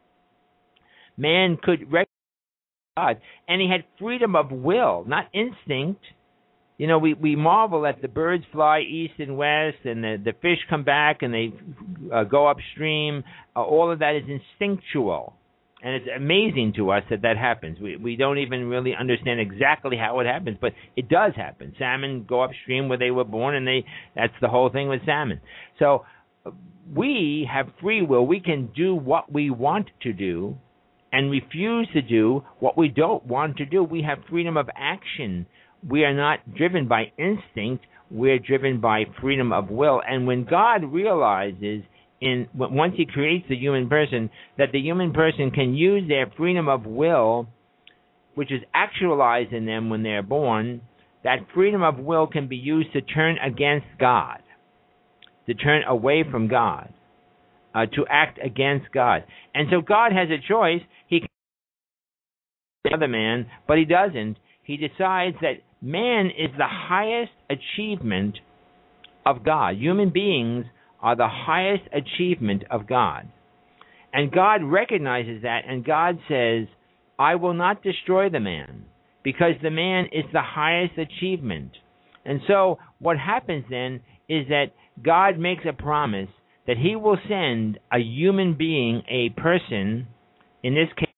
Man could recognize God, and he had freedom of will, not instinct. You know, we, we marvel at the birds fly east and west, and the, the fish come back and they uh, go upstream. Uh, all of that is instinctual. And it's amazing to us that that happens. We we don't even really understand exactly how it happens, but it does happen. Salmon go upstream where they were born, and they that's the whole thing with salmon. So we have free will. We can do what we want to do and refuse to do what we don't want to do. We have freedom of action. We are not driven by instinct. We're driven by freedom of will. And when God realizes, in once he creates the human person, that the human person can use their freedom of will, which is actualized in them when they're born, that freedom of will can be used to turn against God, to turn away from God, uh, to act against God. And so God has a choice. He can the other man, but he doesn't. He decides that man is the highest achievement of God. Human beings are the highest achievement of God. And God recognizes that, and God says, I will not destroy the man, because the man is the highest achievement. And so what happens then is that God makes a promise that he will send a human being, a person, in this case,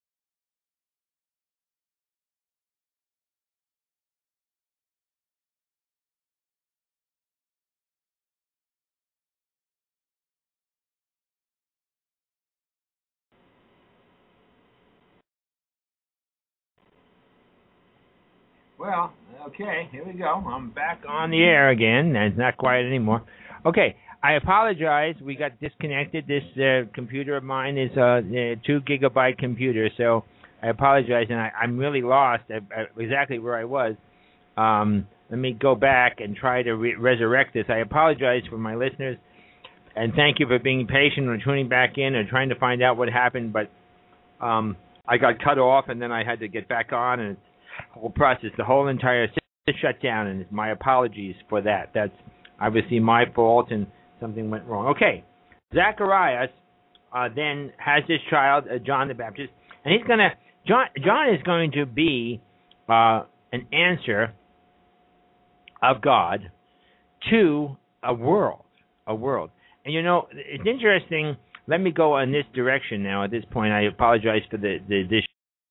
well, okay, here we go. I'm back on the air again. It's not quiet anymore. Okay, I apologize. We got disconnected. This uh, computer of mine is a, a two gigabyte computer, so I apologize, and I, I'm really lost at, at exactly where I was. Um, let me go back and try to re- resurrect this. I apologize for my listeners, and thank you for being patient or tuning back in or trying to find out what happened, but um, I got cut off, and then I had to get back on, and whole process, the whole entire system shut down, and my apologies for that. That's obviously my fault, and something went wrong. Okay, Zacharias uh, then has this child, uh, John the Baptist, And he's going to, John, John is going to be uh, an answer of God to a world, a world. And, you know, it's interesting. Let me go in this direction now at this point. I apologize for the, the this.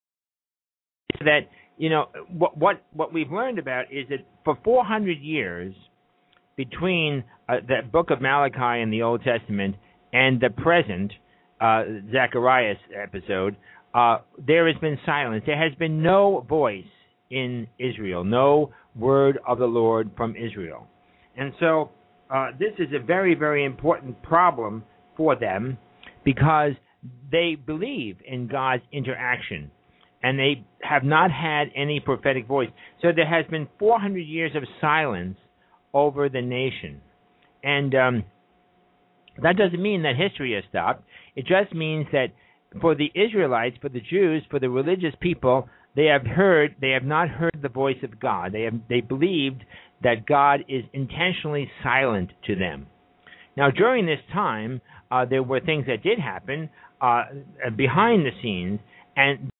That, you know, what, what, what we've learned about is that for four hundred years, between uh, the book of Malachi in the Old Testament and the present uh, Zacharias episode, uh, there has been silence. There has been no voice in Israel, no word of the Lord from Israel. And so uh, this is a very, very important problem for them because they believe in God's interaction, and they have not had any prophetic voice. So there has been four hundred years of silence over the nation. And um, that doesn't mean that history has stopped. It just means that for the Israelites, for the Jews, for the religious people, they have heard, they have not heard the voice of God. They have, they believed that God is intentionally silent to them. Now, during this time, uh, there were things that did happen uh, behind the scenes, and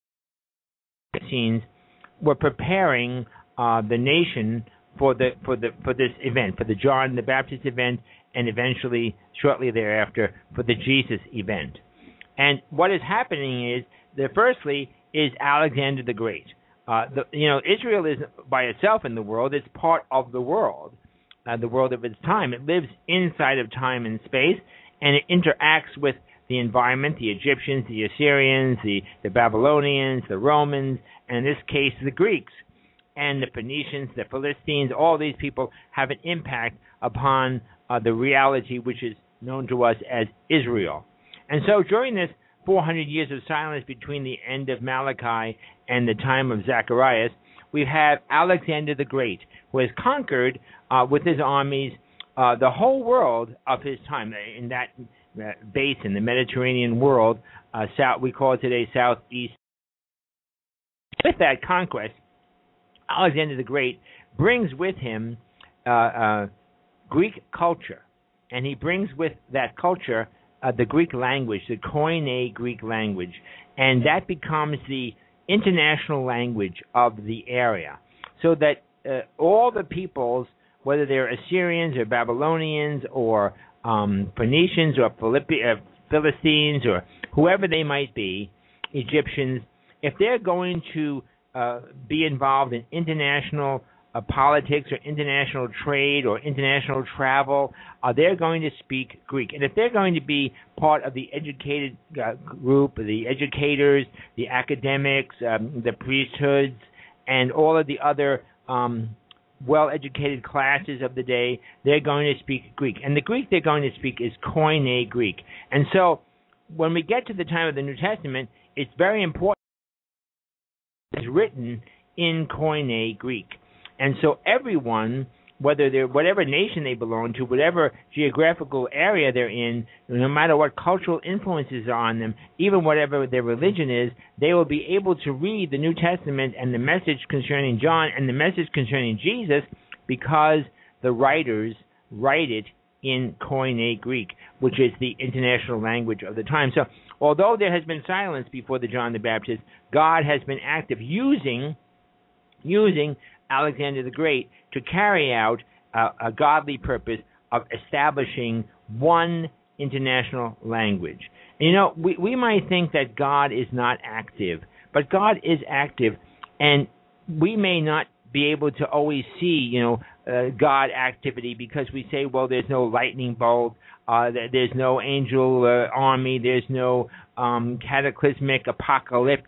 the scenes were preparing uh, the nation for the for the for this event, for the John the Baptist event, and eventually, shortly thereafter, for the Jesus event. And what is happening is that firstly is Alexander the Great. Uh, the, you know, Israel is by itself in the world; it's part of the world, uh, the world of its time. It lives inside of time and space, and it interacts with the environment, the Egyptians, the Assyrians, the, the Babylonians, the Romans, and in this case, the Greeks. And the Phoenicians, the Philistines, all these people have an impact upon uh, the reality which is known to us as Israel. And so during this four hundred years of silence between the end of Malachi and the time of Zacharias, we have Alexander the Great, who has conquered uh, with his armies uh, the whole world of his time. In that uh, basin, the Mediterranean world, uh, south, we call it today Southeast. With that conquest, Alexander the Great brings with him uh, uh, Greek culture, and he brings with that culture uh, the Greek language, the Koine Greek language, and that becomes the international language of the area, so that uh, all the peoples, whether they're Assyrians or Babylonians or um, Phoenicians or Philippi- uh, Philistines or whoever they might be, Egyptians, if they're going to Uh, be involved in international uh, politics or international trade or international travel, uh, they're going to speak Greek. And if they're going to be part of the educated uh, group, the educators, the academics, um, the priesthoods, and all of the other um, well-educated classes of the day, they're going to speak Greek. And the Greek they're going to speak is Koine Greek. And so when we get to the time of the New Testament, it's very important is written in Koine Greek. And so everyone, whether they're whatever nation they belong to, whatever geographical area they're in, no matter what cultural influences are on them, even whatever their religion is, they will be able to read the New Testament and the message concerning John and the message concerning Jesus because the writers write it in Koine Greek, which is the international language of the time. So although there has been silence before the John the Baptist, God has been active using using Alexander the Great to carry out uh, a godly purpose of establishing one international language. And, you know, we, we might think that God is not active, but God is active, and we may not be able to always see, you know, uh, God activity because we say, well, there's no lightning bolt, uh, there's no angel uh, army, there's no um, cataclysmic apocalyptic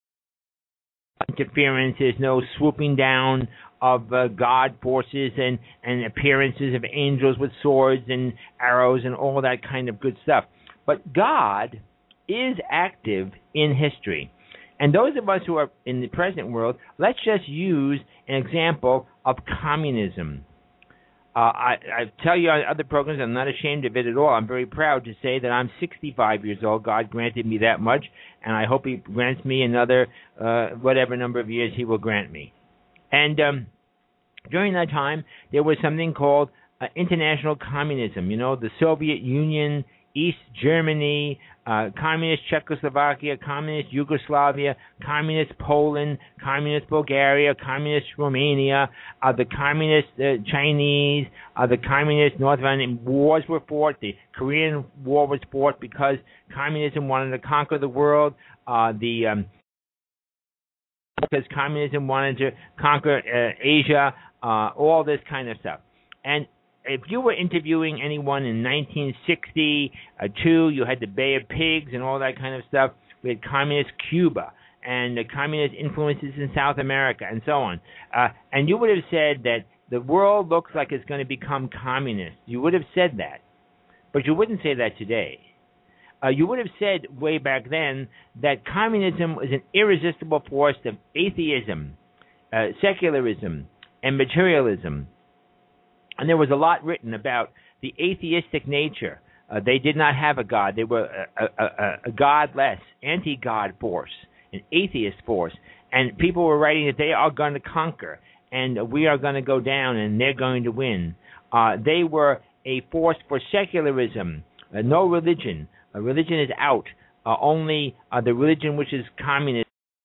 interference, there's no swooping down of uh, God forces and, and appearances of angels with swords and arrows and all that kind of good stuff. But God is active in history. And those of us who are in the present world, let's just use an example of communism. Uh, I, I tell you on other programs, I'm not ashamed of it at all. I'm very proud to say that I'm sixty-five years old. God granted me that much, and I hope He grants me another uh, whatever number of years He will grant me. And um, during that time, there was something called uh, international communism. You know, the Soviet Union East Germany, uh, communist Czechoslovakia, communist Yugoslavia, communist Poland, communist Bulgaria, communist Romania, uh, the communist uh, Chinese, uh, the communist North Vietnam. Wars were fought. The Korean War was fought because communism wanted to conquer the world. Uh, the um, because communism wanted to conquer uh, Asia, uh, all this kind of stuff. And if you were interviewing anyone in nineteen sixty-two, you had the Bay of Pigs and all that kind of stuff. We had communist Cuba and the communist influences in South America and so on. Uh, and you would have said that the world looks like it's going to become communist. You would have said that. But you wouldn't say that today. Uh, you would have said way back then that communism was an irresistible force of atheism, uh, secularism, and materialism. And there was a lot written about the atheistic nature. Uh, they did not have a God. They were a, a, a, a godless, anti-God force, an atheist force. And people were writing that they are going to conquer, and we are going to go down, and they're going to win. Uh, they were a force for secularism, uh, no religion. Uh, religion is out. Uh, only uh, the religion which is communist,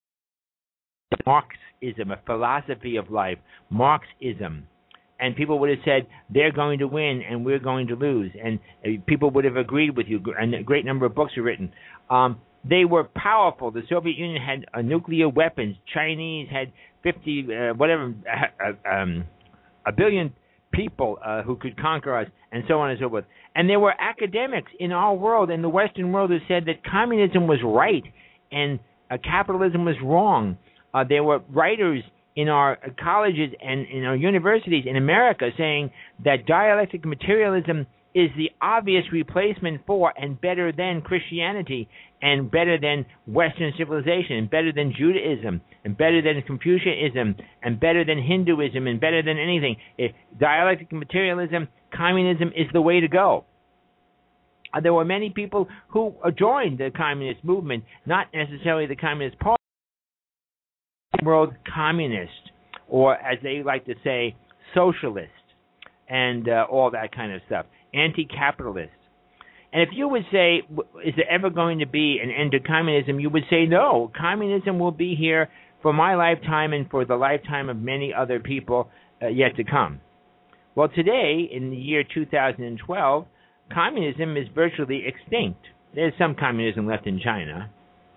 Marxism, a philosophy of life, Marxism. And people would have said, they're going to win and we're going to lose. And uh, people would have agreed with you, and a great number of books are written. Um, they were powerful. The Soviet Union had uh, nuclear weapons. Chinese had fifty, uh, whatever, uh, um, a billion people uh, who could conquer us, and so on and so forth. And there were academics in our world, in the Western world, who said that communism was right and uh, capitalism was wrong. Uh, there were writers in our colleges and in our universities in America saying that dialectic materialism is the obvious replacement for and better than Christianity and better than Western civilization and better than Judaism and better than Confucianism and better than Hinduism and better than anything. If dialectic materialism, communism is the way to go. Uh, there were many people who joined the communist movement, not necessarily the Communist Party, world communist, or as they like to say, socialist, and uh, all that kind of stuff, anti-capitalist. And if you would say, is there ever going to be an end to communism, you would say, no, communism will be here for my lifetime and for the lifetime of many other people uh, yet to come. Well, today, in the year two thousand twelve, communism is virtually extinct. There's some communism left in China,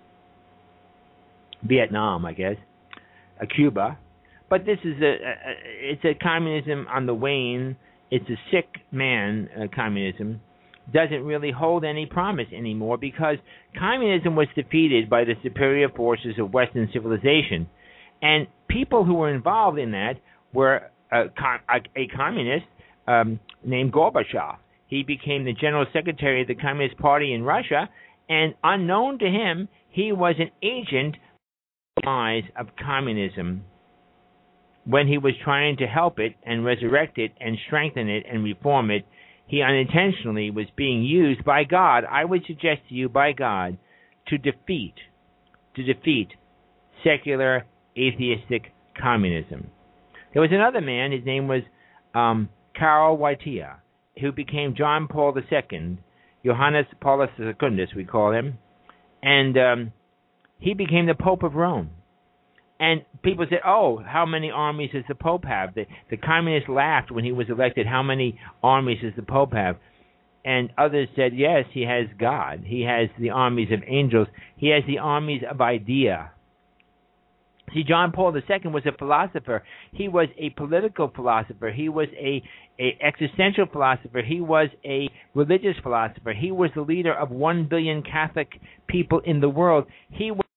Vietnam, I guess, uh, Cuba, but this is a, a it's a communism on the wane. It's a sick man uh, communism. Doesn't really hold any promise anymore because communism was defeated by the superior forces of Western civilization, and people who were involved in that were a, a, a communist um, named Gorbachev. He became the general secretary of the Communist Party in Russia, and unknown to him, he was an agent of communism when he was trying to help it and resurrect it and strengthen it and reform it. He unintentionally was being used by God, I would suggest to you, by God, to defeat, to defeat secular, atheistic communism. There was another man, his name was um, Karol Wojtyła, who became John Paul the Second, Johannes Paulus the Secundus, we call him, and um, he became the Pope of Rome. And people said, oh, how many armies does the Pope have? The, the communists laughed when he was elected, how many armies does the Pope have? And others said, yes, he has God. He has the armies of angels. He has the armies of idea. See, John Paul the Second was a philosopher. He was a political philosopher. He was a, a existential philosopher. He was a religious philosopher. He was the leader of one billion Catholic people in the world. He was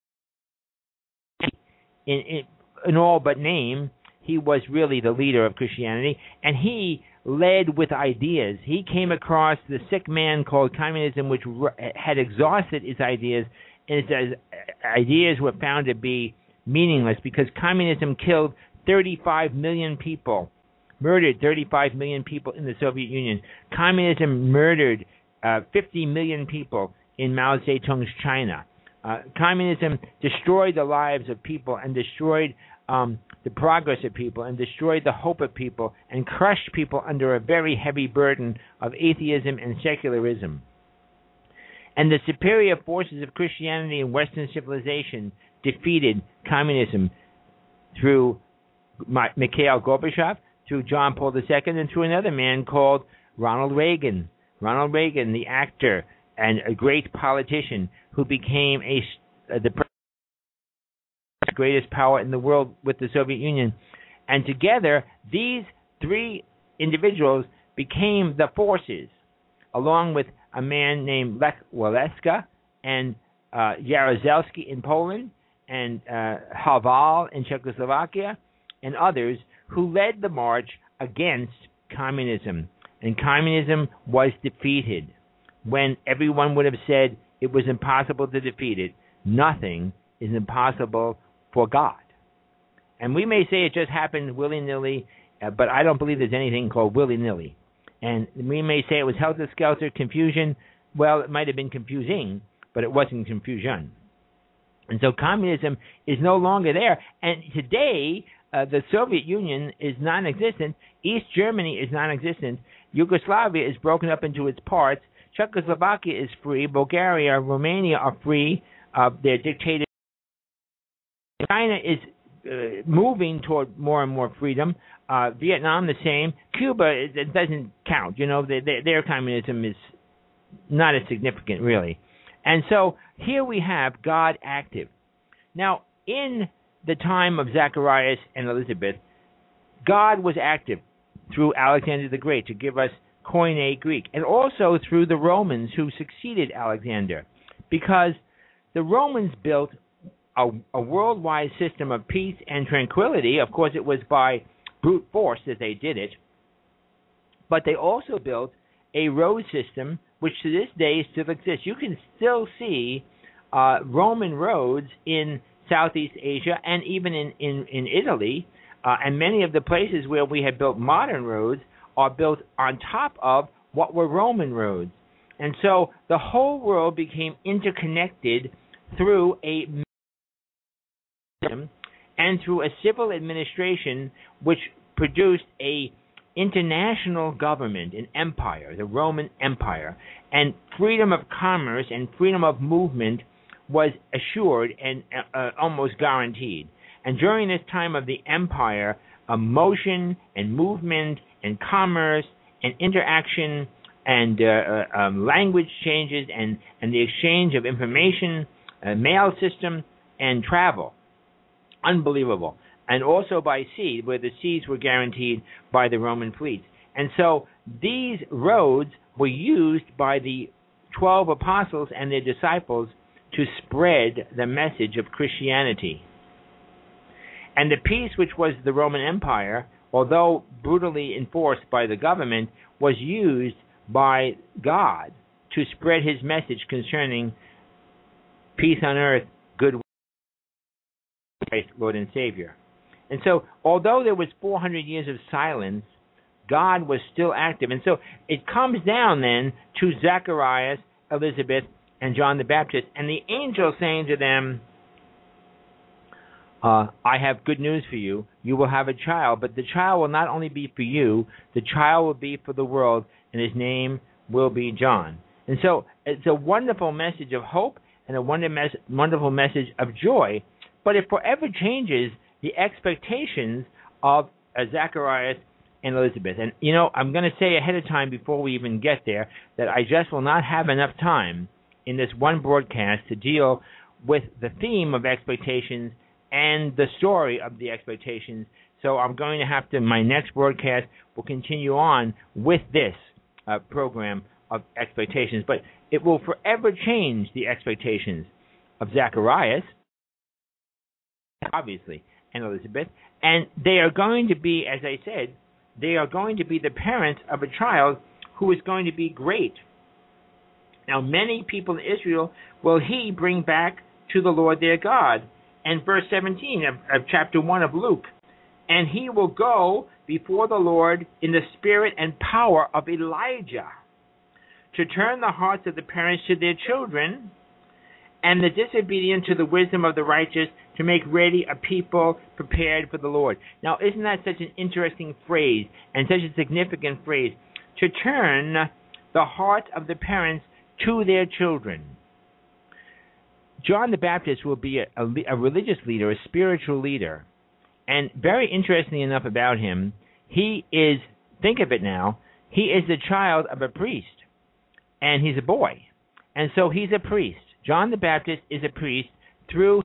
In, in, in all but name, he was really the leader of Christianity, and he led with ideas. He came across the sick man called communism, which had exhausted its ideas, and its ideas were found to be meaningless because communism killed thirty-five million people, murdered thirty-five million people in the Soviet Union. Communism murdered uh, fifty million people in Mao Zedong's China. Uh, communism destroyed the lives of people and destroyed um, the progress of people and destroyed the hope of people and crushed people under a very heavy burden of atheism and secularism. And the superior forces of Christianity and Western civilization defeated communism through Mikhail Gorbachev, through John Paul the Second, and through another man called Ronald Reagan. Ronald Reagan, the actor and a great politician who became a, uh, the greatest power in the world with the Soviet Union. And together, these three individuals became the forces, along with a man named Lech Walesa and uh, Jaruzelski in Poland and uh, Havel in Czechoslovakia and others who led the march against communism. And communism was defeated when everyone would have said it was impossible to defeat it. Nothing is impossible for God. And we may say it just happened willy-nilly, uh, but I don't believe there's anything called willy-nilly. And we may say it was helter-skelter, confusion. Well, it might have been confusing, but it wasn't confusion. And so communism is no longer there. And today, uh, the Soviet Union is non-existent. East Germany is non-existent. Yugoslavia is broken up into its parts. Czechoslovakia is free. Bulgaria, Romania are free. Uh, they're dictated. China is uh, moving toward more and more freedom. Uh, Vietnam, the same. Cuba, it, it doesn't count. You know, they, they, their communism is not as significant, really. And so here we have God active. Now, in the time of Zacharias and Elizabeth, God was active through Alexander the Great to give us Koine Greek, and also through the Romans who succeeded Alexander, because the Romans built a, a worldwide system of peace and tranquility. Of course, it was by brute force that they did it, but they also built a road system which to this day still exists. You can still see uh, Roman roads in Southeast Asia and even in, in, in Italy, uh, and many of the places where we have built modern roads are built on top of what were Roman roads. And so the whole world became interconnected through a and through a civil administration which produced a international government, an empire, the Roman Empire, and freedom of commerce and freedom of movement was assured and uh, almost guaranteed. And during this time of the empire, uh, motion and movement and commerce and interaction and uh, uh, um, language changes and, and the exchange of information, uh, mail system, and travel. Unbelievable. And also by sea, where the seas were guaranteed by the Roman fleets. And so these roads were used by the twelve apostles and their disciples to spread the message of Christianity. And the peace which was the Roman Empire, although brutally enforced by the government, was used by God to spread his message concerning peace on earth, goodwill, Christ, Lord and Savior. And so, although there was four hundred years of silence, God was still active. And so, it comes down then to Zacharias, Elizabeth, and John the Baptist, and the angel saying to them, uh, I have good news for you. You will have a child, but the child will not only be for you, the child will be for the world, and his name will be John. And so, it's a wonderful message of hope and a wonderful message of joy, but it forever changes the expectations of uh, Zacharias and Elizabeth. And, you know, I'm going to say ahead of time before we even get there that I just will not have enough time in this one broadcast to deal with the theme of expectations and the story of the expectations. So I'm going to have to, my next broadcast will continue on with this uh, program of expectations. But it will forever change the expectations of Zacharias, obviously, and Elizabeth, and they are going to be, as I said, they are going to be the parents of a child who is going to be great. Now, many people in Israel will he bring back to the Lord their God. And verse seventeen of, of chapter one of Luke, and he will go before the Lord in the spirit and power of Elijah, to turn the hearts of the parents to their children, and the disobedient to the wisdom of the righteous, to make ready a people prepared for the Lord. Now, isn't that such an interesting phrase and such a significant phrase? To turn the heart of the parents to their children. John the Baptist will be a, a, a religious leader, a spiritual leader. And very interestingly enough about him, he is, think of it now, he is the child of a priest. And he's a boy. And so he's a priest. John the Baptist is a priest through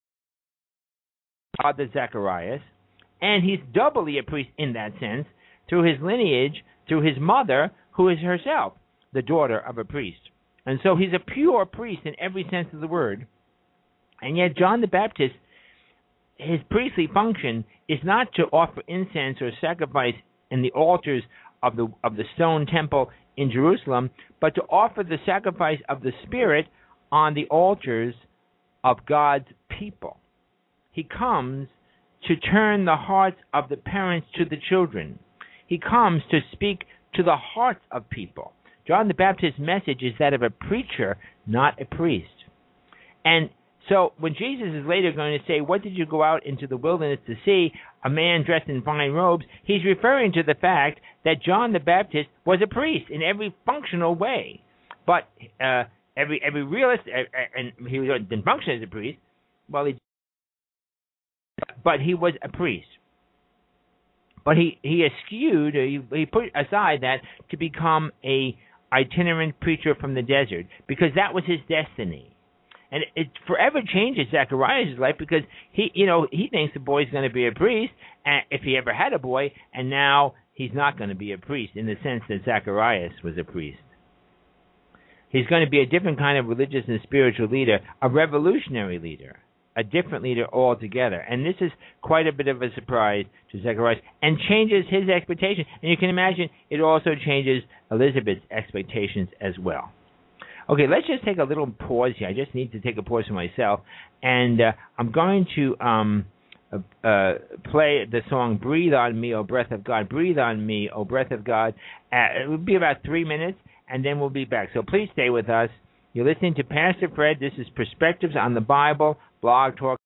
father Zacharias. And he's doubly a priest in that sense, through his lineage, through his mother, who is herself the daughter of a priest. And so he's a pure priest in every sense of the word. And yet John the Baptist, his priestly function is not to offer incense or sacrifice in the altars of the of the stone temple in Jerusalem, but to offer the sacrifice of the Spirit on the altars of God's people. He comes to turn the hearts of the parents to the children. He comes to speak to the hearts of people. John the Baptist's message is that of a preacher, not a priest. And so when Jesus is later going to say, what did you go out into the wilderness to see? A man dressed in fine robes. He's referring to the fact that John the Baptist was a priest in every functional way. But uh, every every realist, uh, and he didn't function as a priest, well, he, but he was a priest. But he, he eschewed, he, he put aside that to become a itinerant preacher from the desert, because that was his destiny. And it forever changes Zacharias' life, because he, you know, he thinks the boy's going to be a priest, and if he ever had a boy, and now he's not going to be a priest in the sense that Zacharias was a priest. He's going to be a different kind of religious and spiritual leader, a revolutionary leader, a different leader altogether. And this is quite a bit of a surprise to Zacharias, and changes his expectations. And you can imagine it also changes Elizabeth's expectations as well. Okay, let's just take a little pause here. I just need to take a pause for myself. And uh, I'm going to um, uh, uh, play the song, Breathe on Me, O Breath of God. Breathe on me, O Breath of God. Uh, it will be about three minutes, and then we'll be back. So please stay with us. You're listening to Pastor Fred. This is Perspectives on the Bible, Blog Talk.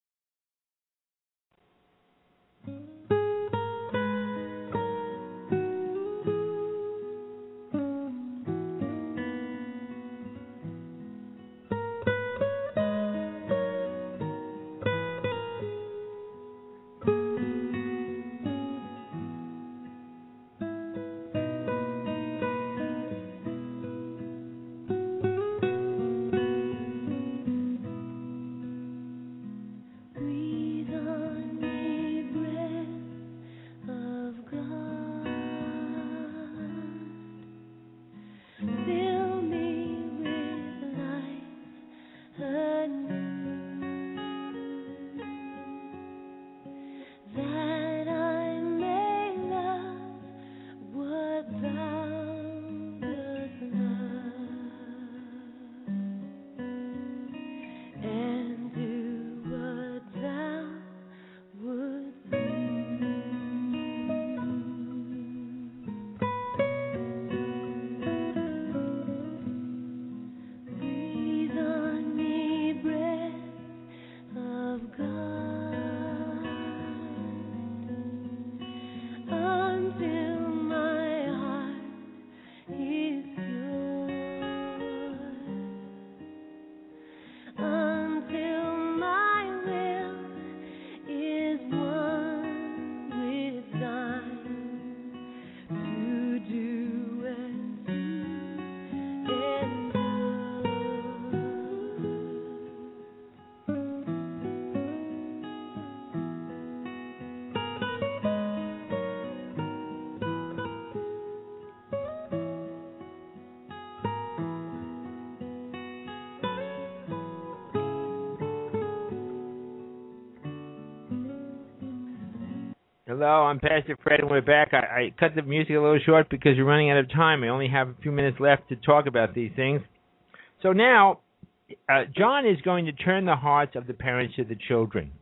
Hello, I'm Pastor Fred, and we're back. I, I cut the music a little short because we're running out of time. I only have a few minutes left to talk about these things. So now, uh, John is going to turn the hearts of the parents to the children.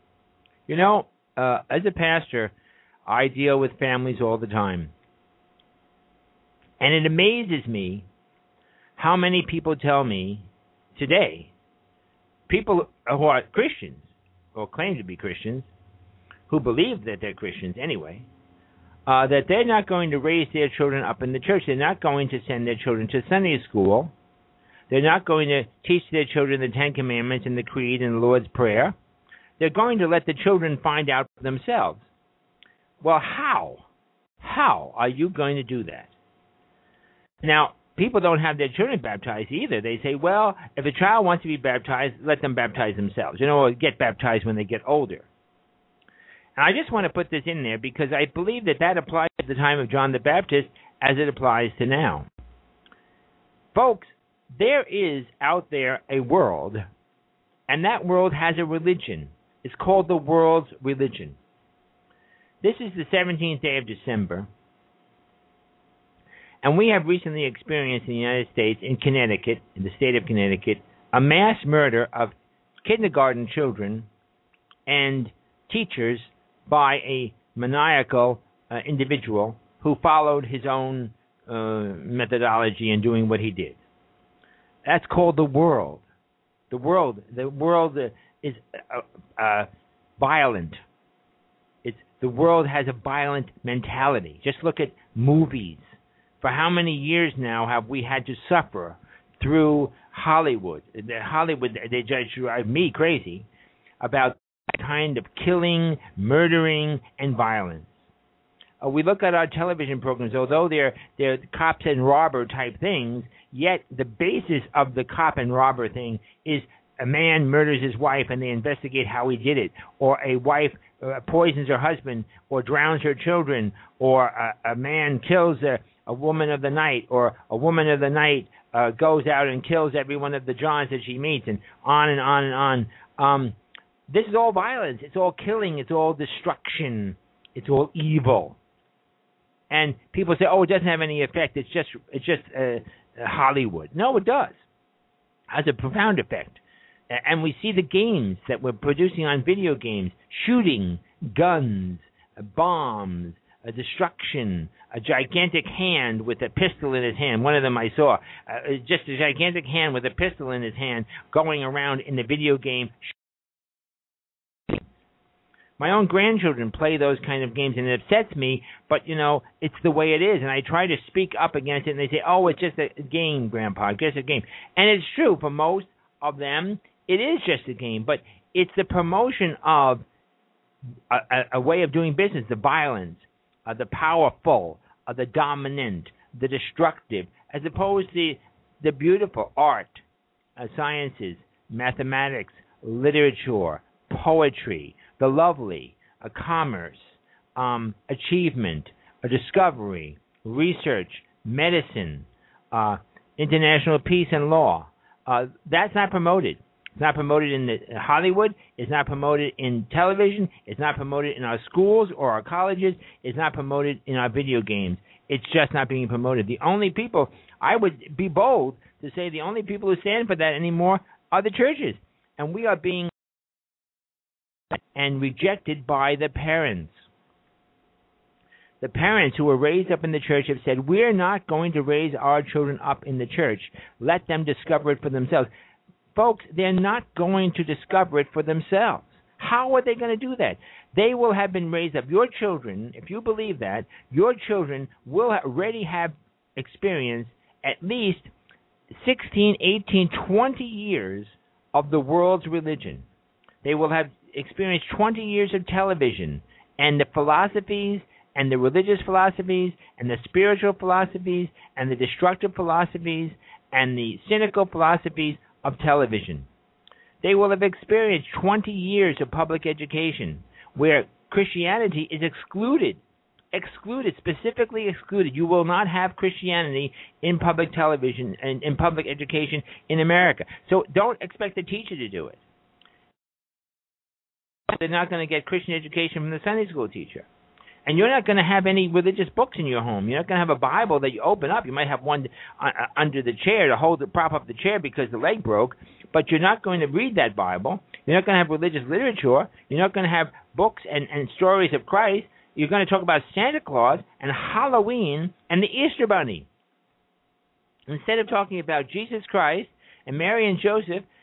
You know, uh, as a pastor, I deal with families all the time. And it amazes me how many people tell me today, people who are Christians, or claim to be Christians, who believe that they're Christians anyway, uh, that they're not going to raise their children up in the church. They're not going to send their children to Sunday school. They're not going to teach their children the Ten Commandments and the Creed and the Lord's Prayer. They're going to let the children find out for themselves. Well, how? How are you going to do that? Now, people don't have their children baptized either. They say, well, if a child wants to be baptized, let them baptize themselves. You know, or get baptized when they get older. And I just want to put this in there because I believe that that applies at the time of John the Baptist as it applies to now. Folks, there is out there a world, and that world has a religion. It's called the world's religion. This is the seventeenth day of December, and we have recently experienced in the United States, in Connecticut, in the state of Connecticut, a mass murder of kindergarten children and teachers by a maniacal uh, individual who followed his own uh, methodology in doing what he did. That's called the world. The world, the world uh, is uh, uh, violent. It's the world has a violent mentality. Just look at movies. For how many years now have we had to suffer through Hollywood? Hollywood, they just drive me crazy about that kind of killing, murdering, and violence. Uh, we look at our television programs, although they're, they're cops and robber type things, yet the basis of the cop and robber thing is a man murders his wife and they investigate how he did it, or a wife uh, poisons her husband or drowns her children, or a, a man kills a, a woman of the night, or a woman of the night uh, goes out and kills every one of the Johns that she meets, and on and on and on. Um, this is all violence. It's all killing. It's all destruction. It's all evil. And people say, "Oh, it doesn't have any effect. It's just, it's just uh, Hollywood." No, it does. It has a profound effect. And we see the games that we're producing on video games: shooting, guns, bombs, a destruction, a gigantic hand with a pistol in his hand. One of them I saw, uh, just a gigantic hand with a pistol in his hand going around in the video game. My own grandchildren play those kind of games, and it upsets me, but, you know, it's the way it is. And I try to speak up against it, and they say, oh, it's just a game, Grandpa, just a game. And it's true. For most of them, it is just a game, but it's the promotion of a, a, a way of doing business, the violence, uh, the powerful, uh, the dominant, the destructive, as opposed to the beautiful art, uh, sciences, mathematics, literature, poetry, the lovely, a commerce, um, achievement, a discovery, research, medicine, uh, international peace and law. Uh, that's not promoted. It's not promoted in the, Hollywood. It's not promoted in television. It's not promoted in our schools or our colleges. It's not promoted in our video games. It's just not being promoted. The only people, I would be bold to say the only people who stand for that anymore are the churches. And we are being and rejected by the parents. The parents who were raised up in the church have said, we're not going to raise our children up in the church. Let them discover it for themselves. Folks, they're not going to discover it for themselves. How are they going to do that? They will have been raised up. Your children, if you believe that, your children will already have experienced at least sixteen, eighteen, twenty years of the world's religion. They will have experienced twenty years of television and the philosophies and the religious philosophies and the spiritual philosophies and the destructive philosophies and the cynical philosophies of television. They will have experienced twenty years of public education where Christianity is excluded, excluded, specifically excluded. You will not have Christianity in public television and in public education in America. So don't expect the teacher to do it. They're not going to get Christian education from the Sunday school teacher. And you're not going to have any religious books in your home. You're not going to have a Bible that you open up. You might have one uh, under the chair to hold it, prop up the chair because the leg broke, but you're not going to read that Bible. You're not going to have religious literature. You're not going to have books and, and stories of Christ. You're going to talk about Santa Claus and Halloween and the Easter Bunny. Instead of talking about Jesus Christ and Mary and Joseph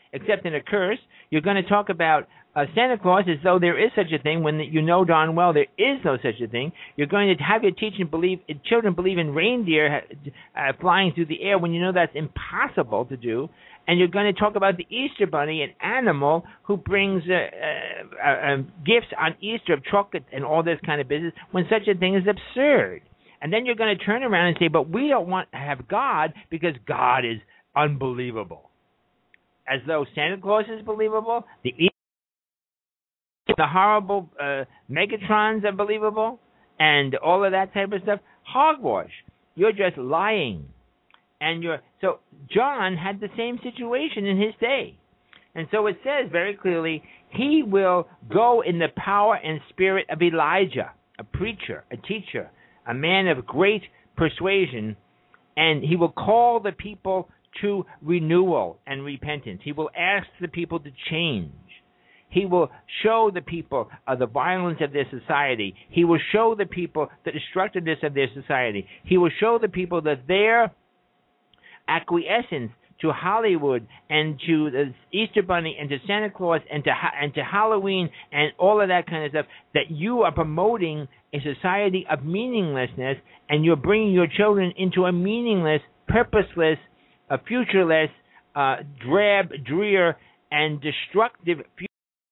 except in a curse. You're going to talk about uh, Santa Claus as though there is such a thing when you know darn well there is no such a thing. You're going to have your teaching believe, children believe in reindeer uh, flying through the air when you know that's impossible to do. And you're going to talk about the Easter Bunny, an animal who brings uh, uh, uh, gifts on Easter of chocolate and all this kind of business when such a thing is absurd. And then you're going to turn around and say, but we don't want to have God because God is unbelievable. As though Santa Claus is believable, the the horrible uh, Megatrons are believable, and all of that type of stuff. Hogwash. You're just lying. And you're so John had the same situation in his day. And so it says very clearly, he will go in the power and spirit of Elijah, a preacher, a teacher, a man of great persuasion, and he will call the people to renewal and repentance. He will ask the people to change. He will show the people uh, the violence of their society. He will show the people the destructiveness of their society. He will show the people that their acquiescence to Hollywood and to the Easter Bunny and to Santa Claus and to and to Halloween and all of that kind of stuff, that you are promoting a society of meaninglessness, and you're bringing your children into a meaningless, purposeless, a futureless, uh, drab, drear, and destructive future.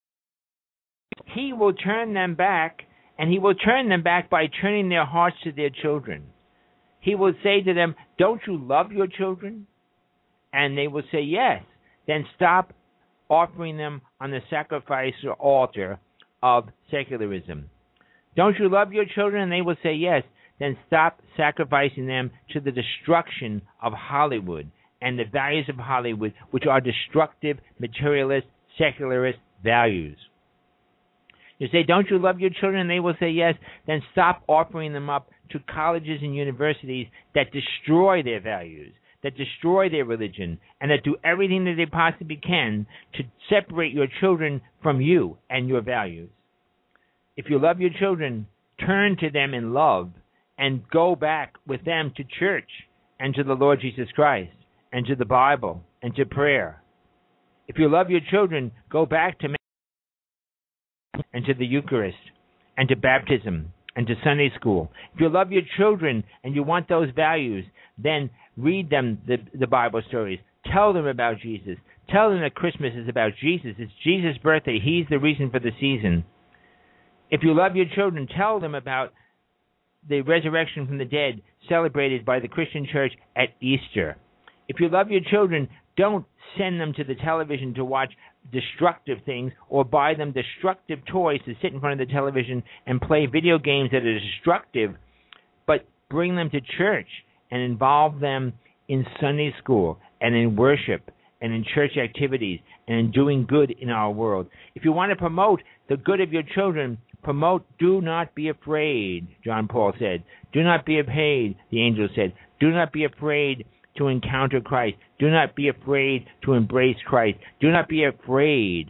He will turn them back, and he will turn them back by turning their hearts to their children. He will say to them, don't you love your children? And they will say, yes. Then stop offering them on the sacrifice or altar of secularism. Don't you love your children? And they will say, yes. Then stop sacrificing them to the destruction of Hollywood and the values of Hollywood, which are destructive, materialist, secularist values. You say, don't you love your children? And they will say, yes. Then stop offering them up to colleges and universities that destroy their values, that destroy their religion, and that do everything that they possibly can to separate your children from you and your values. If you love your children, turn to them in love and go back with them to church and to the Lord Jesus Christ and to the Bible and to prayer. If you love your children, go back to and to the Eucharist and to baptism and to Sunday school. If you love your children and you want those values, then read them the, the Bible stories. Tell them about Jesus. Tell them that Christmas is about Jesus. It's Jesus' birthday. He's the reason for the season. If you love your children, tell them about the resurrection from the dead celebrated by the Christian church at Easter. If you love your children, don't send them to the television to watch destructive things or buy them destructive toys to sit in front of the television and play video games that are destructive, but bring them to church and involve them in Sunday school and in worship and in church activities and in doing good in our world. If you want to promote the good of your children, promote, do not be afraid, John Paul said. Do not be afraid, the angel said. Do not be afraid to encounter Christ. Do not be afraid to embrace Christ. Do not be afraid.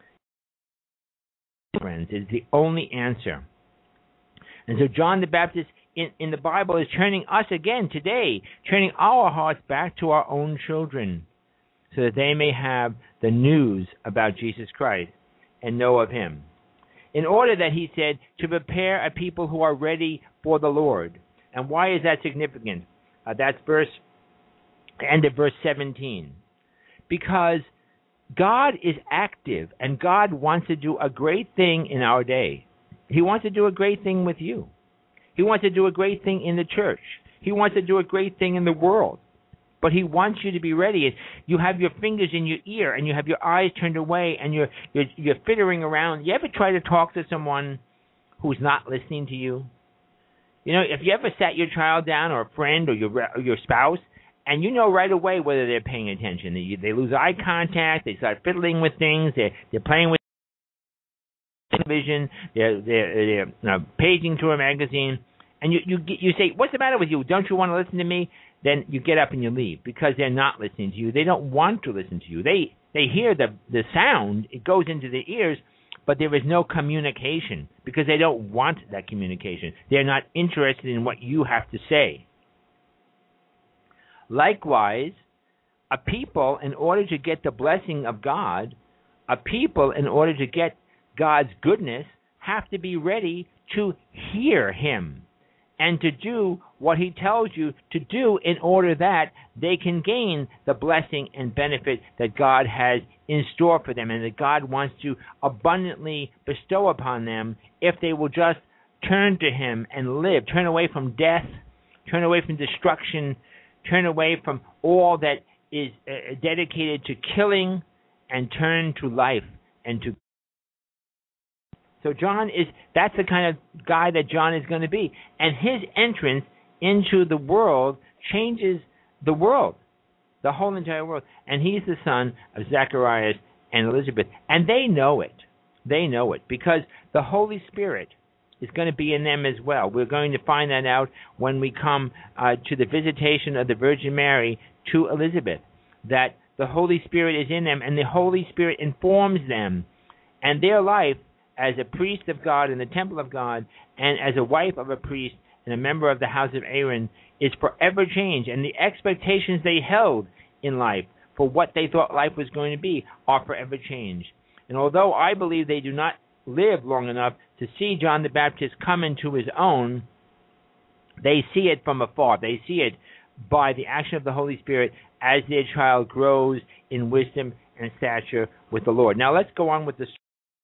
Friends, is the only answer. And so John the Baptist in, in the Bible is turning us again today, turning our hearts back to our own children so that they may have the news about Jesus Christ and know of him. In order that, he said, to prepare a people who are ready for the Lord. And why is that significant? Uh, that's verse end of verse seventeen. Because God is active and God wants to do a great thing in our day. He wants to do a great thing with you. He wants to do a great thing in the church. He wants to do a great thing in the world. But he wants you to be ready. You have your fingers in your ear and you have your eyes turned away and you're you're, you're fiddling around. You ever try to talk to someone who's not listening to you? You know, if you ever sat your child down or a friend or your or your spouse, and you know right away whether they're paying attention. They, they lose eye contact. They start fiddling with things. They're, they're playing with television. They're, they're, they're uh, paging through a magazine. And you, you, you say, what's the matter with you? Don't you want to listen to me? Then you get up and you leave because they're not listening to you. They don't want to listen to you. They, they hear the, the sound. It goes into their ears, but there is no communication because they don't want that communication. They're not interested in what you have to say. Likewise, a people, in order to get the blessing of God, a people, in order to get God's goodness, have to be ready to hear him and to do what he tells you to do in order that they can gain the blessing and benefit that God has in store for them and that God wants to abundantly bestow upon them if they will just turn to him and live, turn away from death, turn away from destruction, turn away from all that is uh, dedicated to killing, and turn to life and to. So John is, that's the kind of guy that John is going to be. And his entrance into the world changes the world, the whole entire world. And he's the son of Zacharias and Elizabeth. And they know it. They know it because the Holy Spirit is going to be in them as well. We're going to find that out when we come uh, to the visitation of the Virgin Mary to Elizabeth, that the Holy Spirit is in them, and the Holy Spirit informs them, and their life as a priest of God in the temple of God, and as a wife of a priest and a member of the house of Aaron, is forever changed, and the expectations they held in life for what they thought life was going to be are forever changed. And although I believe they do not live long enough to see John the Baptist come into his own, they see it from afar. They see it by the action of the Holy Spirit as their child grows in wisdom and stature with the Lord. Now let's go on with this.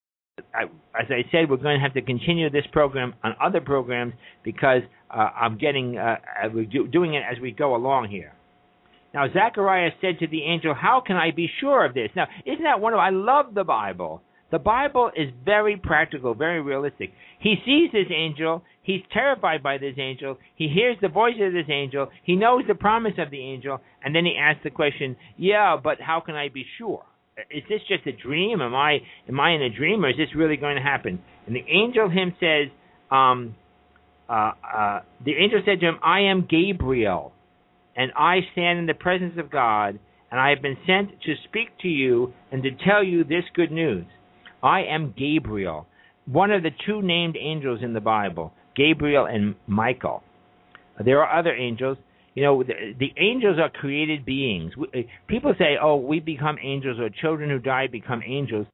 As I said, we're going to have to continue this program on other programs because uh, I'm getting uh, we're do, doing it as we go along here. Now Zacharias said to the angel, "How can I be sure of this?" Now, isn't that wonderful? I love the Bible. The Bible is very practical, very realistic. He sees this angel. He's terrified by this angel. He hears the voice of this angel. He knows the promise of the angel. And then he asks the question, yeah, but how can I be sure? Is this just a dream? Am I am I in a dream, or is this really going to happen? And the angel him says, um, uh, uh, the angel said to him, I am Gabriel, and I stand in the presence of God, and I have been sent to speak to you and to tell you this good news. I am Gabriel, one of the two named angels in the Bible, Gabriel and Michael. There are other angels. You know, the, the angels are created beings. We, people say, oh, we become angels, or children who die become angels.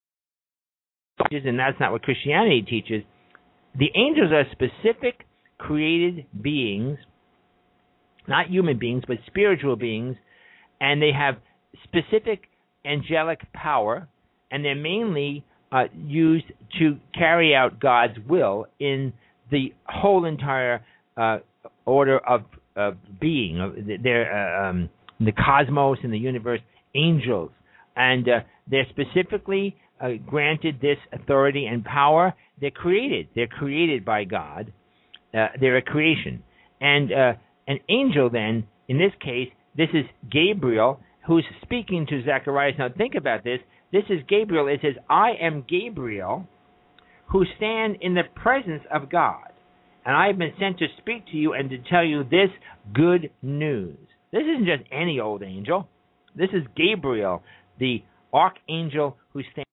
And that's not what Christianity teaches. The angels are specific created beings, not human beings, but spiritual beings, and they have specific angelic power, and they're mainly uh, used to carry out God's will in the whole entire uh, order of, of being, of their, uh, um, the cosmos and the universe, angels. And uh, they're specifically uh, granted this authority and power. They're created. They're created by God. Uh, they're a creation. And uh, an angel then, in this case, this is Gabriel, who's speaking to Zacharias. Now think about this. This is Gabriel. It says, I am Gabriel, who stand in the presence of God, and I have been sent to speak to you and to tell you this good news. This isn't just any old angel. This is Gabriel, the archangel who stands,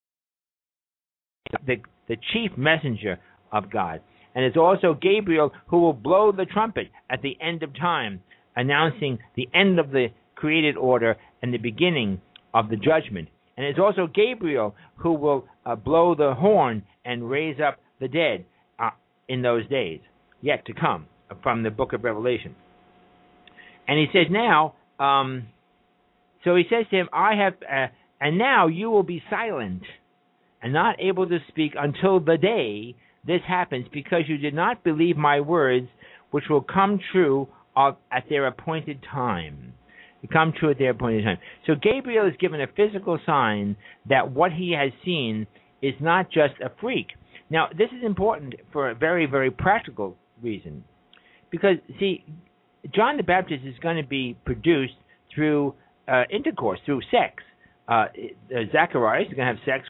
the, the chief messenger of God. And it's also Gabriel who will blow the trumpet at the end of time, announcing the end of the created order and the beginning of the judgment. And it's also Gabriel who will uh, blow the horn and raise up the dead uh, in those days yet to come, from the book of Revelation. And he says now, um, so he says to him, I have, uh, and now you will be silent and not able to speak until the day this happens, because you did not believe my words, which will come true of, at their appointed time. Come true at their appointed time. So Gabriel is given a physical sign that what he has seen is not just a freak. Now, this is important for a very, very practical reason. Because, see, John the Baptist is going to be produced through uh, intercourse, through sex. Uh, Zacharias is going to have sex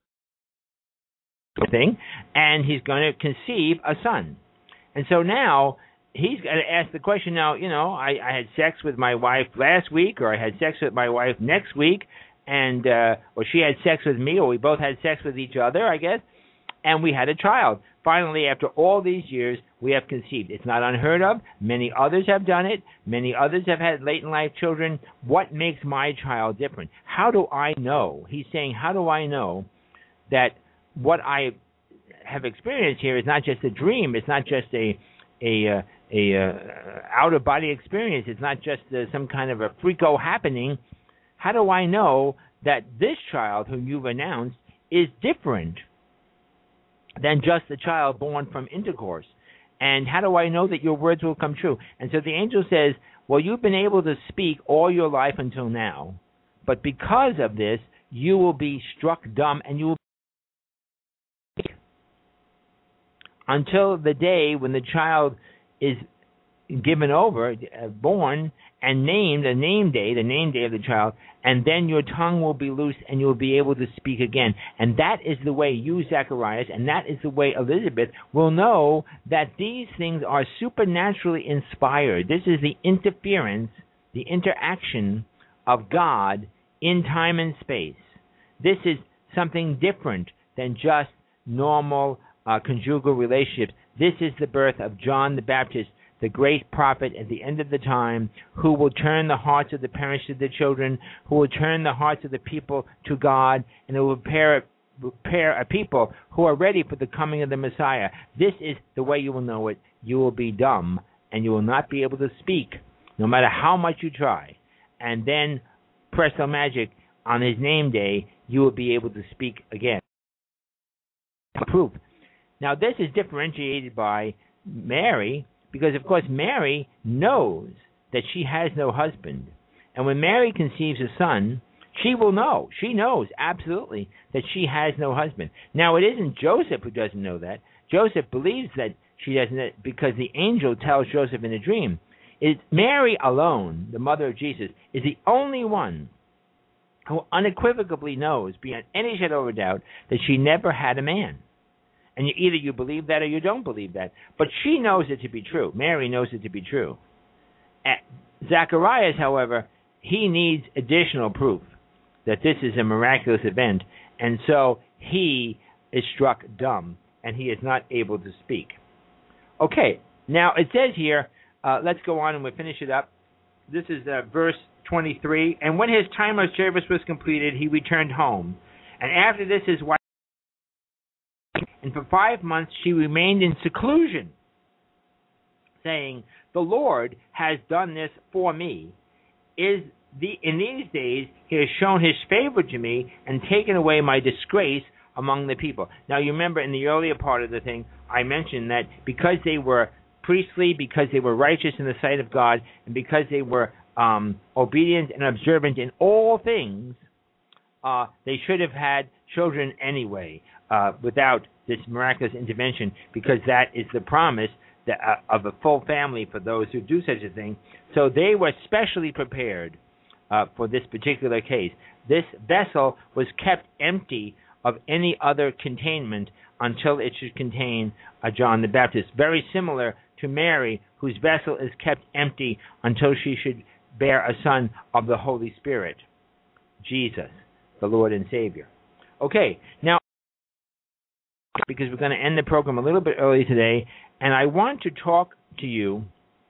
with thing, and he's going to conceive a son. And so now he's going to ask the question, now, you know, I, I had sex with my wife last week, or I had sex with my wife next week, and uh, or she had sex with me, or we both had sex with each other, I guess, and we had a child. finally, after all these years, we have conceived. It's not unheard of. Many others have done it. Many others have had late-in-life children. What makes my child different? How do I know? He's saying, how do I know that what I have experienced here is not just a dream. It's not just a a uh, a uh, out-of-body experience. It's not just uh, some kind of a freako happening. How do I know that this child whom you've announced is different than just a child born from intercourse? And how do I know that your words will come true? And so the angel says, well, you've been able to speak all your life until now, but because of this, you will be struck dumb and you will speak until the day when the child is given over, uh, born, and named, a name day, the name day of the child, and then your tongue will be loose and you will be able to speak again. And that is the way you, Zacharias, and that is the way Elizabeth will know that these things are supernaturally inspired. This is the interference, the interaction of God in time and space. This is something different than just normal uh, conjugal relationships. This is the birth of John the Baptist, the great prophet at the end of the time, who will turn the hearts of the parents to the children, who will turn the hearts of the people to God, and who will prepare, prepare a people who are ready for the coming of the Messiah. This is the way you will know it. You will be dumb, and you will not be able to speak, no matter how much you try. And then, presto magic, on his name day, you will be able to speak again. Proof. Now, this is differentiated by Mary, because, of course, Mary knows that she has no husband. And when Mary conceives a son, she will know. She knows, absolutely, that she has no husband. Now, it isn't Joseph who doesn't know that. Joseph believes that she doesn't, because the angel tells Joseph in a dream. It's Mary alone, the mother of Jesus, is the only one who unequivocally knows, beyond any shadow of a doubt, that she never had a man. And you, either you believe that or you don't believe that. But she knows it to be true. Mary knows it to be true. Zacharias, however, he needs additional proof that this is a miraculous event. And so he is struck dumb, and he is not able to speak. Okay, now it says here, uh, let's go on and we'll finish it up. This is uh, verse twenty-three. And when his time of service was completed, he returned home. And after this, his wife, and for five months she remained in seclusion, saying, the Lord has done this for me. Is the in these days he has shown his favor to me and taken away my disgrace among the people. Now you remember in the earlier part of the thing, I mentioned that because they were priestly, because they were righteous in the sight of God, and because they were um, obedient and observant in all things, uh, they should have had children anyway, uh, without this miraculous intervention, because that is the promise that, uh, of a full family for those who do such a thing. So they were specially prepared uh, for this particular case. This vessel was kept empty of any other containment until it should contain uh, John the Baptist. Very similar to Mary, whose vessel is kept empty until she should bear a son of the Holy Spirit, Jesus, the Lord and Savior. Okay, now, because we're going to end the program a little bit early today, and I want to talk to you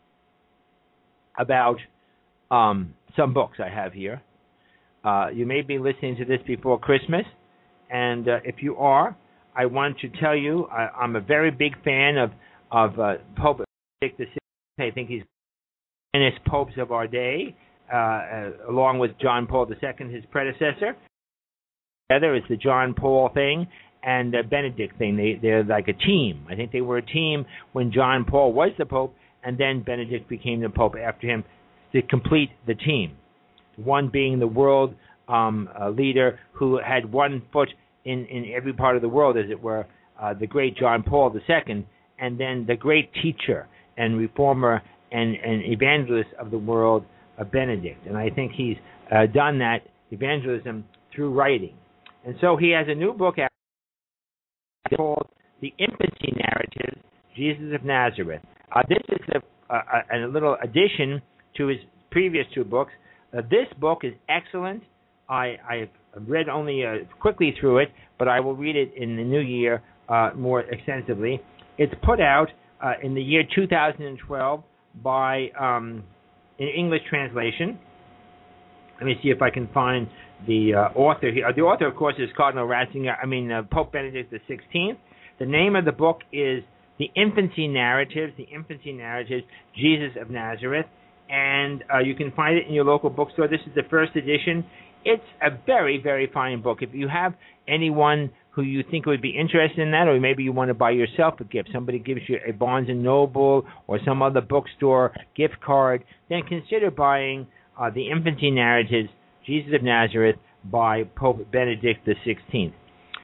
about um, some books I have here. Uh, you may be listening to this before Christmas, and uh, if you are, I want to tell you I, I'm a very big fan of of uh, Pope Benedict the sixteenth. I think he's the finest popes of our day, uh, uh, along with John Paul the Second, his predecessor. Together, it's the John Paul thing and the Benedict thing. They, they're like a team. I think they were a team when John Paul was the Pope, and then Benedict became the Pope after him to complete the team. One being the world um, uh, leader who had one foot in, in every part of the world, as it were, uh, the great John Paul the Second, and then the great teacher and reformer and, and evangelist of the world, uh, Benedict. And I think he's uh, done that evangelism through writing. And so he has a new book out called The Infancy Narrative, Jesus of Nazareth. Uh, this is a, a, a little addition to his previous two books. Uh, this book is excellent. I, I've read only uh, quickly through it, but I will read it in the new year uh, more extensively. It's put out uh, in the year two thousand twelve by um, an English translation. Let me see if I can find the uh, author here. The author, of course, is Cardinal Ratzinger. I mean, uh, Pope Benedict the sixteenth. The name of the book is The Infancy Narratives. The Infancy Narratives, Jesus of Nazareth, and uh, you can find it in your local bookstore. This is the first edition. It's a very, very fine book. If you have anyone who you think would be interested in that, or maybe you want to buy yourself a gift, somebody gives you a Barnes and Noble or some other bookstore gift card, then consider buying uh, The Infancy Narratives, Jesus of Nazareth, by Pope Benedict the sixteenth.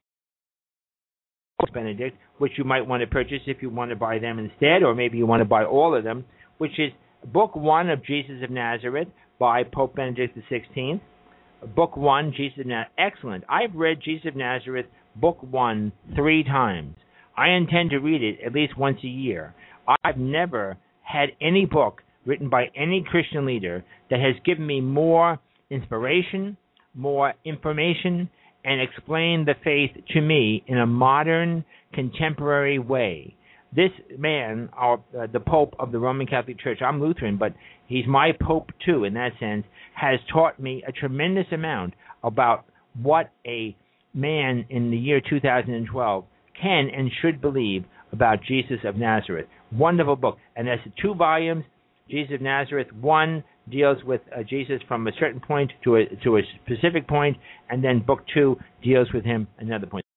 Pope Benedict, which you might want to purchase if you want to buy them instead, or maybe you want to buy all of them, which is Book One of Jesus of Nazareth by Pope Benedict the sixteenth. Book One, Jesus of Nazareth, excellent. I've read Jesus of Nazareth, Book One, three times. I intend to read it at least once a year. I've never had any book written by any Christian leader that has given me more inspiration, more information, and explained the faith to me in a modern, contemporary way. This man, our, uh, the Pope of the Roman Catholic Church, I'm Lutheran, but he's my Pope too in that sense, has taught me a tremendous amount about what a man in the year two thousand twelve can and should believe about Jesus of Nazareth. Wonderful book. And that's two volumes. Jesus of Nazareth, one deals with uh, Jesus from a certain point to a, to a specific point, and then book two deals with him another point.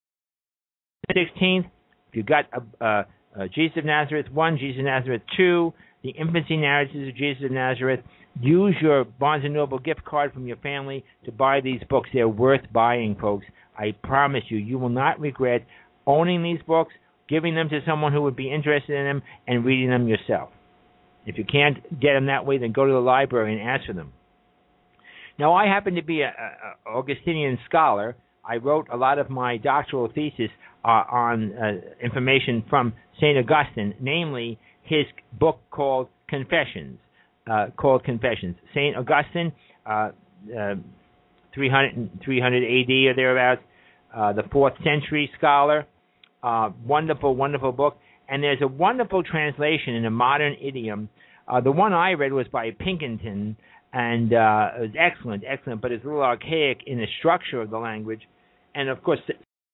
sixteenth, if you got uh, uh, Jesus of Nazareth one, Jesus of Nazareth two, the Infancy Narratives of Jesus of Nazareth, use your Barnes and Noble gift card from your family to buy these books. They're worth buying, folks. I promise you, you will not regret owning these books, giving them to someone who would be interested in them, and reading them yourself. If you can't get them that way, then go to the library and ask for them. Now, I happen to be an Augustinian scholar. I wrote a lot of my doctoral thesis uh, on uh, information from Saint Augustine, namely his book called Confessions, uh, called Confessions. Saint Augustine, uh, uh, three hundred, three hundred A D or thereabouts, uh, the fourth century scholar, uh, wonderful, wonderful book. And there's a wonderful translation in a modern idiom. Uh, the one I read was by Pinkerton, and uh, it was excellent, excellent, but it's a little archaic in the structure of the language. And, of course,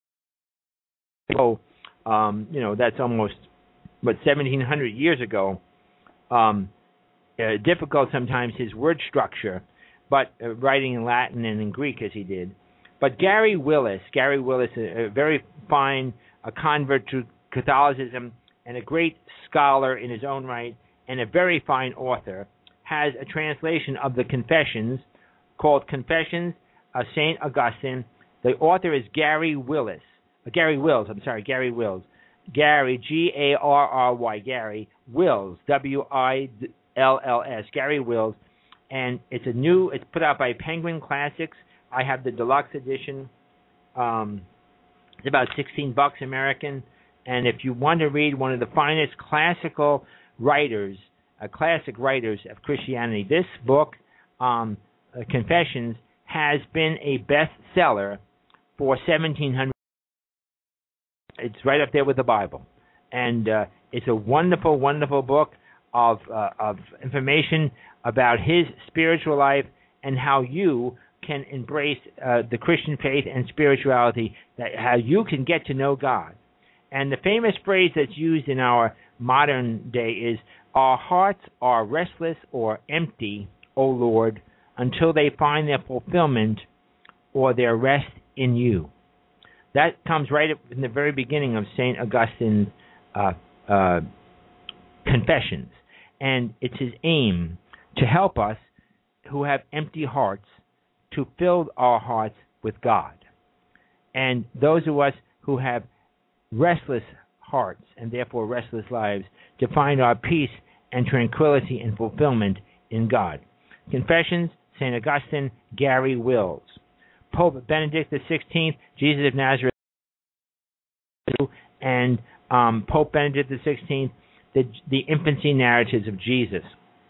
so, um, you know, that's almost, what, seventeen hundred years ago. Um, uh, difficult sometimes, his word structure, but uh, writing in Latin and in Greek as he did. But Gary Willis, Gary Willis, a, a very fine a convert to Catholicism, and a great scholar in his own right, and a very fine author, has a translation of the Confessions called Confessions of Saint Augustine. The author is Gary Willis. Uh, Gary Wills, I'm sorry, Gary Wills. Gary, G A R R Y, Gary Wills, W I L L S, Gary Wills. And it's a new, it's put out by Penguin Classics. I have the deluxe edition. Um, it's about sixteen bucks American. And if you want to read one of the finest classical writers, uh, classic writers of Christianity, this book, um, uh, Confessions, has been a bestseller for seventeen hundred. It's right up there with the Bible. And uh, it's a wonderful, wonderful book of, uh, of information about his spiritual life and how you can embrace uh, the Christian faith and spirituality, that how you can get to know God. And the famous phrase that's used in our modern day is, "Our hearts are restless or empty, O Lord, until they find their fulfillment or their rest in you." That comes right up in the very beginning of Saint Augustine's uh, uh, Confessions. And it's his aim to help us who have empty hearts to fill our hearts with God. And those of us who have restless hearts and therefore restless lives, to find our peace and tranquility and fulfillment in God. Confessions, Saint Augustine, Gary Wills. Pope Benedict the sixteenth, Jesus of Nazareth, and um, Pope Benedict the sixteenth, the, the Infancy Narratives of Jesus.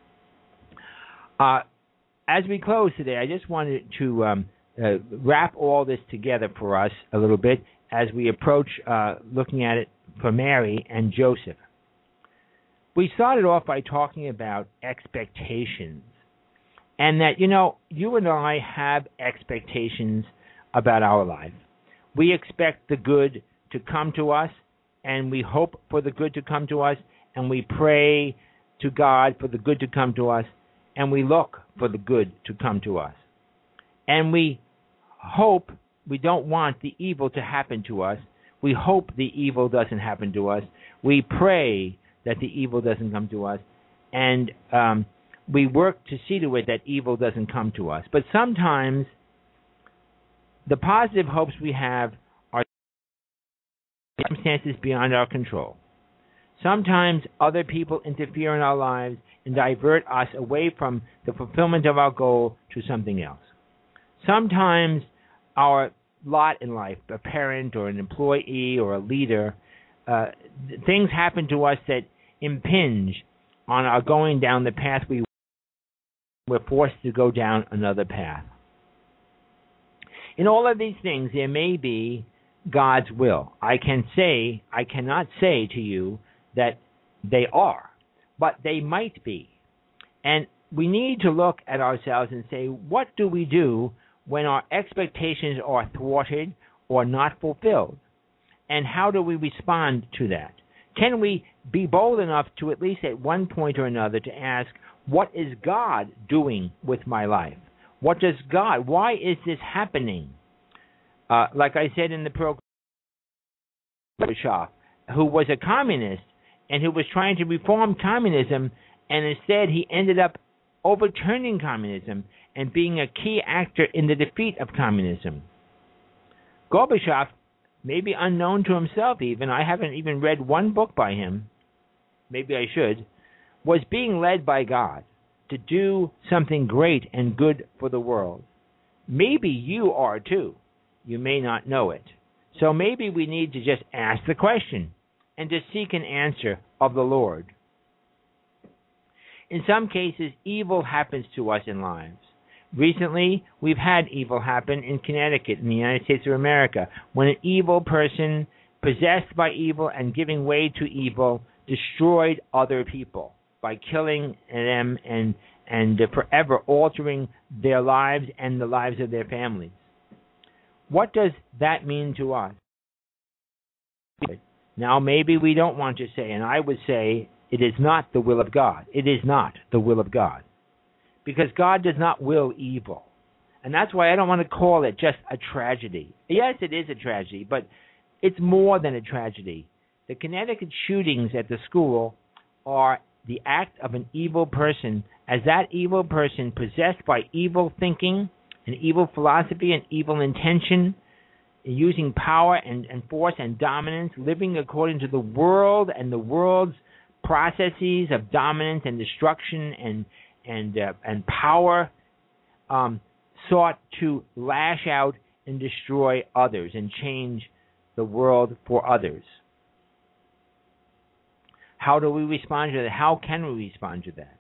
Uh, as we close today, I just wanted to um, uh, wrap all this together for us a little bit as we approach uh, looking at it for Mary and Joseph. We started off by talking about expectations, and that, you know, you and I have expectations about our life. We expect the good to come to us, and we hope for the good to come to us, and we pray to God for the good to come to us, and we look for the good to come to us. And we hope, we don't want the evil to happen to us. We hope the evil doesn't happen to us. We pray that the evil doesn't come to us. And um, we work to see to it that evil doesn't come to us. But sometimes the positive hopes we have are circumstances beyond our control. Sometimes other people interfere in our lives and divert us away from the fulfillment of our goal to something else. Sometimes our lot in life, a parent or an employee or a leader, uh, things happen to us that impinge on our going down the path we we're forced to go down another path. In all of these things, there may be God's will. I can say, I cannot say to you that they are, but they might be. And we need to look at ourselves and say, what do we do when our expectations are thwarted or not fulfilled? And how do we respond to that? Can we be bold enough to, at least at one point or another, to ask, what is God doing with my life? What does God, why is this happening? Uh, like I said in the program, Gorbachev, who was a communist and who was trying to reform communism, and instead he ended up overturning communism and being a key actor in the defeat of communism. Gorbachev, maybe unknown to himself even, I haven't even read one book by him, maybe I should, was being led by God to do something great and good for the world. Maybe you are too. You may not know it. So maybe we need to just ask the question and to seek an answer of the Lord. In some cases, evil happens to us in lives. Recently, we've had evil happen in Connecticut, in the United States of America, when an evil person, possessed by evil and giving way to evil, destroyed other people by killing them and, and forever altering their lives and the lives of their families. What does that mean to us? Now, maybe we don't want to say, and I would say, it is not the will of God. It is not the will of God. Because God does not will evil. And that's why I don't want to call it just a tragedy. Yes, it is a tragedy, but it's more than a tragedy. The Connecticut shootings at the school are the act of an evil person, as that evil person, possessed by evil thinking, an evil philosophy, an evil intention, using power and, and force and dominance, living according to the world and the world's processes of dominance and destruction and and uh, and power, um, sought to lash out and destroy others and change the world for others. How do we respond to that? How can we respond to that?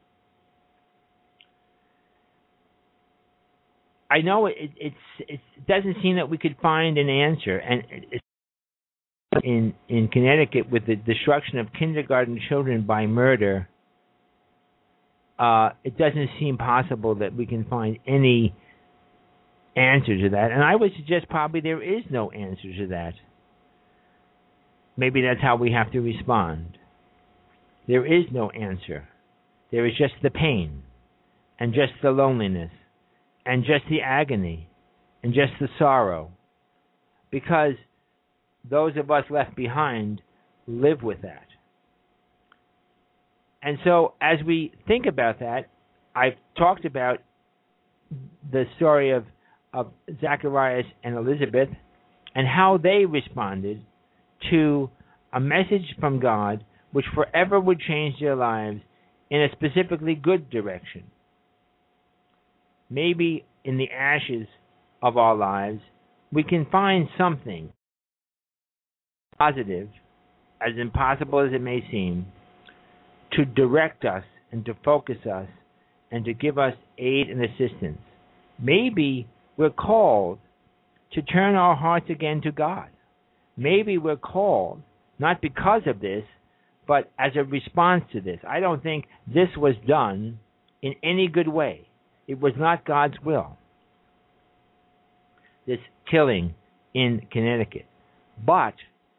I know it, it's, it doesn't seem that we could find an answer, and it's in in Connecticut with the destruction of kindergarten children by murder, uh, it doesn't seem possible that we can find any answer to that. And I would suggest probably there is no answer to that. Maybe that's how we have to respond. There is no answer. There is just the pain, and just the loneliness, and just the agony, and just the sorrow. Because those of us left behind live with that. And so as we think about that, I've talked about the story of, of Zacharias and Elizabeth and how they responded to a message from God which forever would change their lives in a specifically good direction. Maybe in the ashes of our lives, we can find something positive, as impossible as it may seem, to direct us and to focus us and to give us aid and assistance. Maybe we're called to turn our hearts again to God. maybe we're called, not because of this, but as a response to this. I don't think this was done in any good way. It was not God's will, this killing in Connecticut. But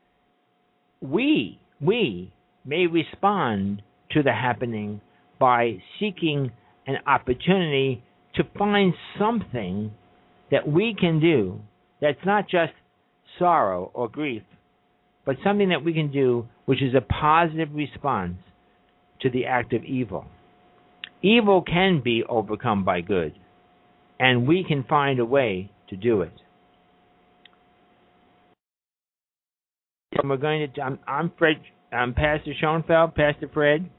we, we may respond to the happening by seeking an opportunity to find something that we can do that's not just sorrow or grief, but something that we can do which is a positive response to the act of evil. Evil can be overcome by good, and we can find a way to do it. And we're going to. I'm, I'm Fred. I'm Pastor Schoenfeld, Pastor Fred.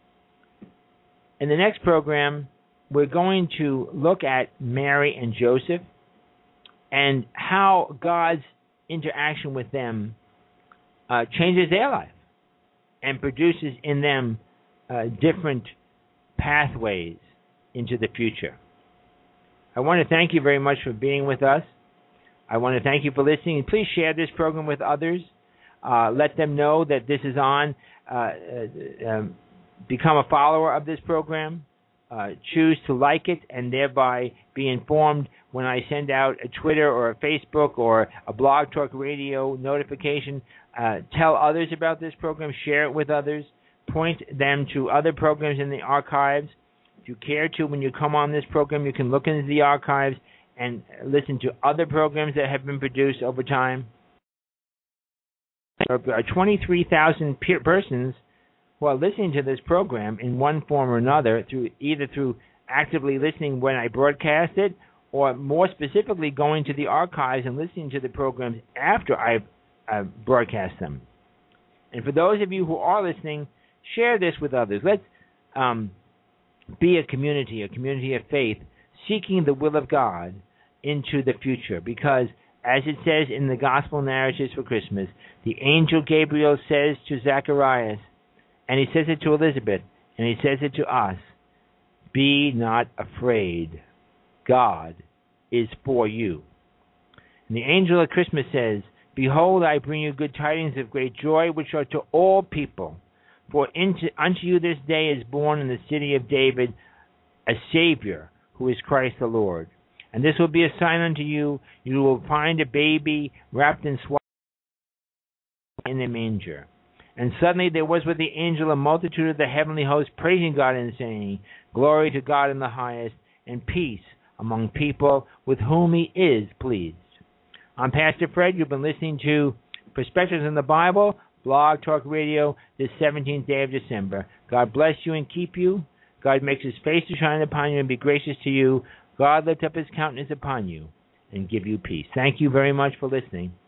In the next program, we're going to look at Mary and Joseph and how God's interaction with them uh, changes their life and produces in them uh, different pathways into the future. I want to thank you very much for being with us. I want to thank you for listening. And please share this program with others. Uh, let them know that this is on. Uh, uh, um, become a follower of this program. Uh, choose to like it and thereby be informed when I send out a Twitter or a Facebook or a Blog Talk Radio notification. Uh, tell others about this program. Share it with others. Point them to other programs in the archives. If you care to, when you come on this program, you can look into the archives and listen to other programs that have been produced over time. There are twenty-three thousand pe- persons who are listening to this program in one form or another, through either through actively listening when I broadcast it, or more specifically going to the archives and listening to the programs after I've uh, broadcast them. And for those of you who are listening, share this with others. Let's um, be a community, a community of faith, seeking the will of God into the future. Because, as it says in the Gospel narratives for Christmas, the angel Gabriel says to Zacharias, and he says it to Elizabeth, and he says it to us, be not afraid. God is for you. And the angel at Christmas says, behold, I bring you good tidings of great joy, which are to all people. For into, unto you this day is born in the city of David a Savior, who is Christ the Lord. And this will be a sign unto you. You will find a baby wrapped in swaddling in a manger. And suddenly there was with the angel a multitude of the heavenly host praising God and saying, glory to God in the highest, and peace among people with whom he is pleased. I'm Pastor Fred. You've been listening to Perspectives in the Bible, Blog Talk Radio, this seventeenth day of December. God bless you and keep you. God makes his face to shine upon you and be gracious to you. God lift up his countenance upon you and give you peace. Thank you very much for listening.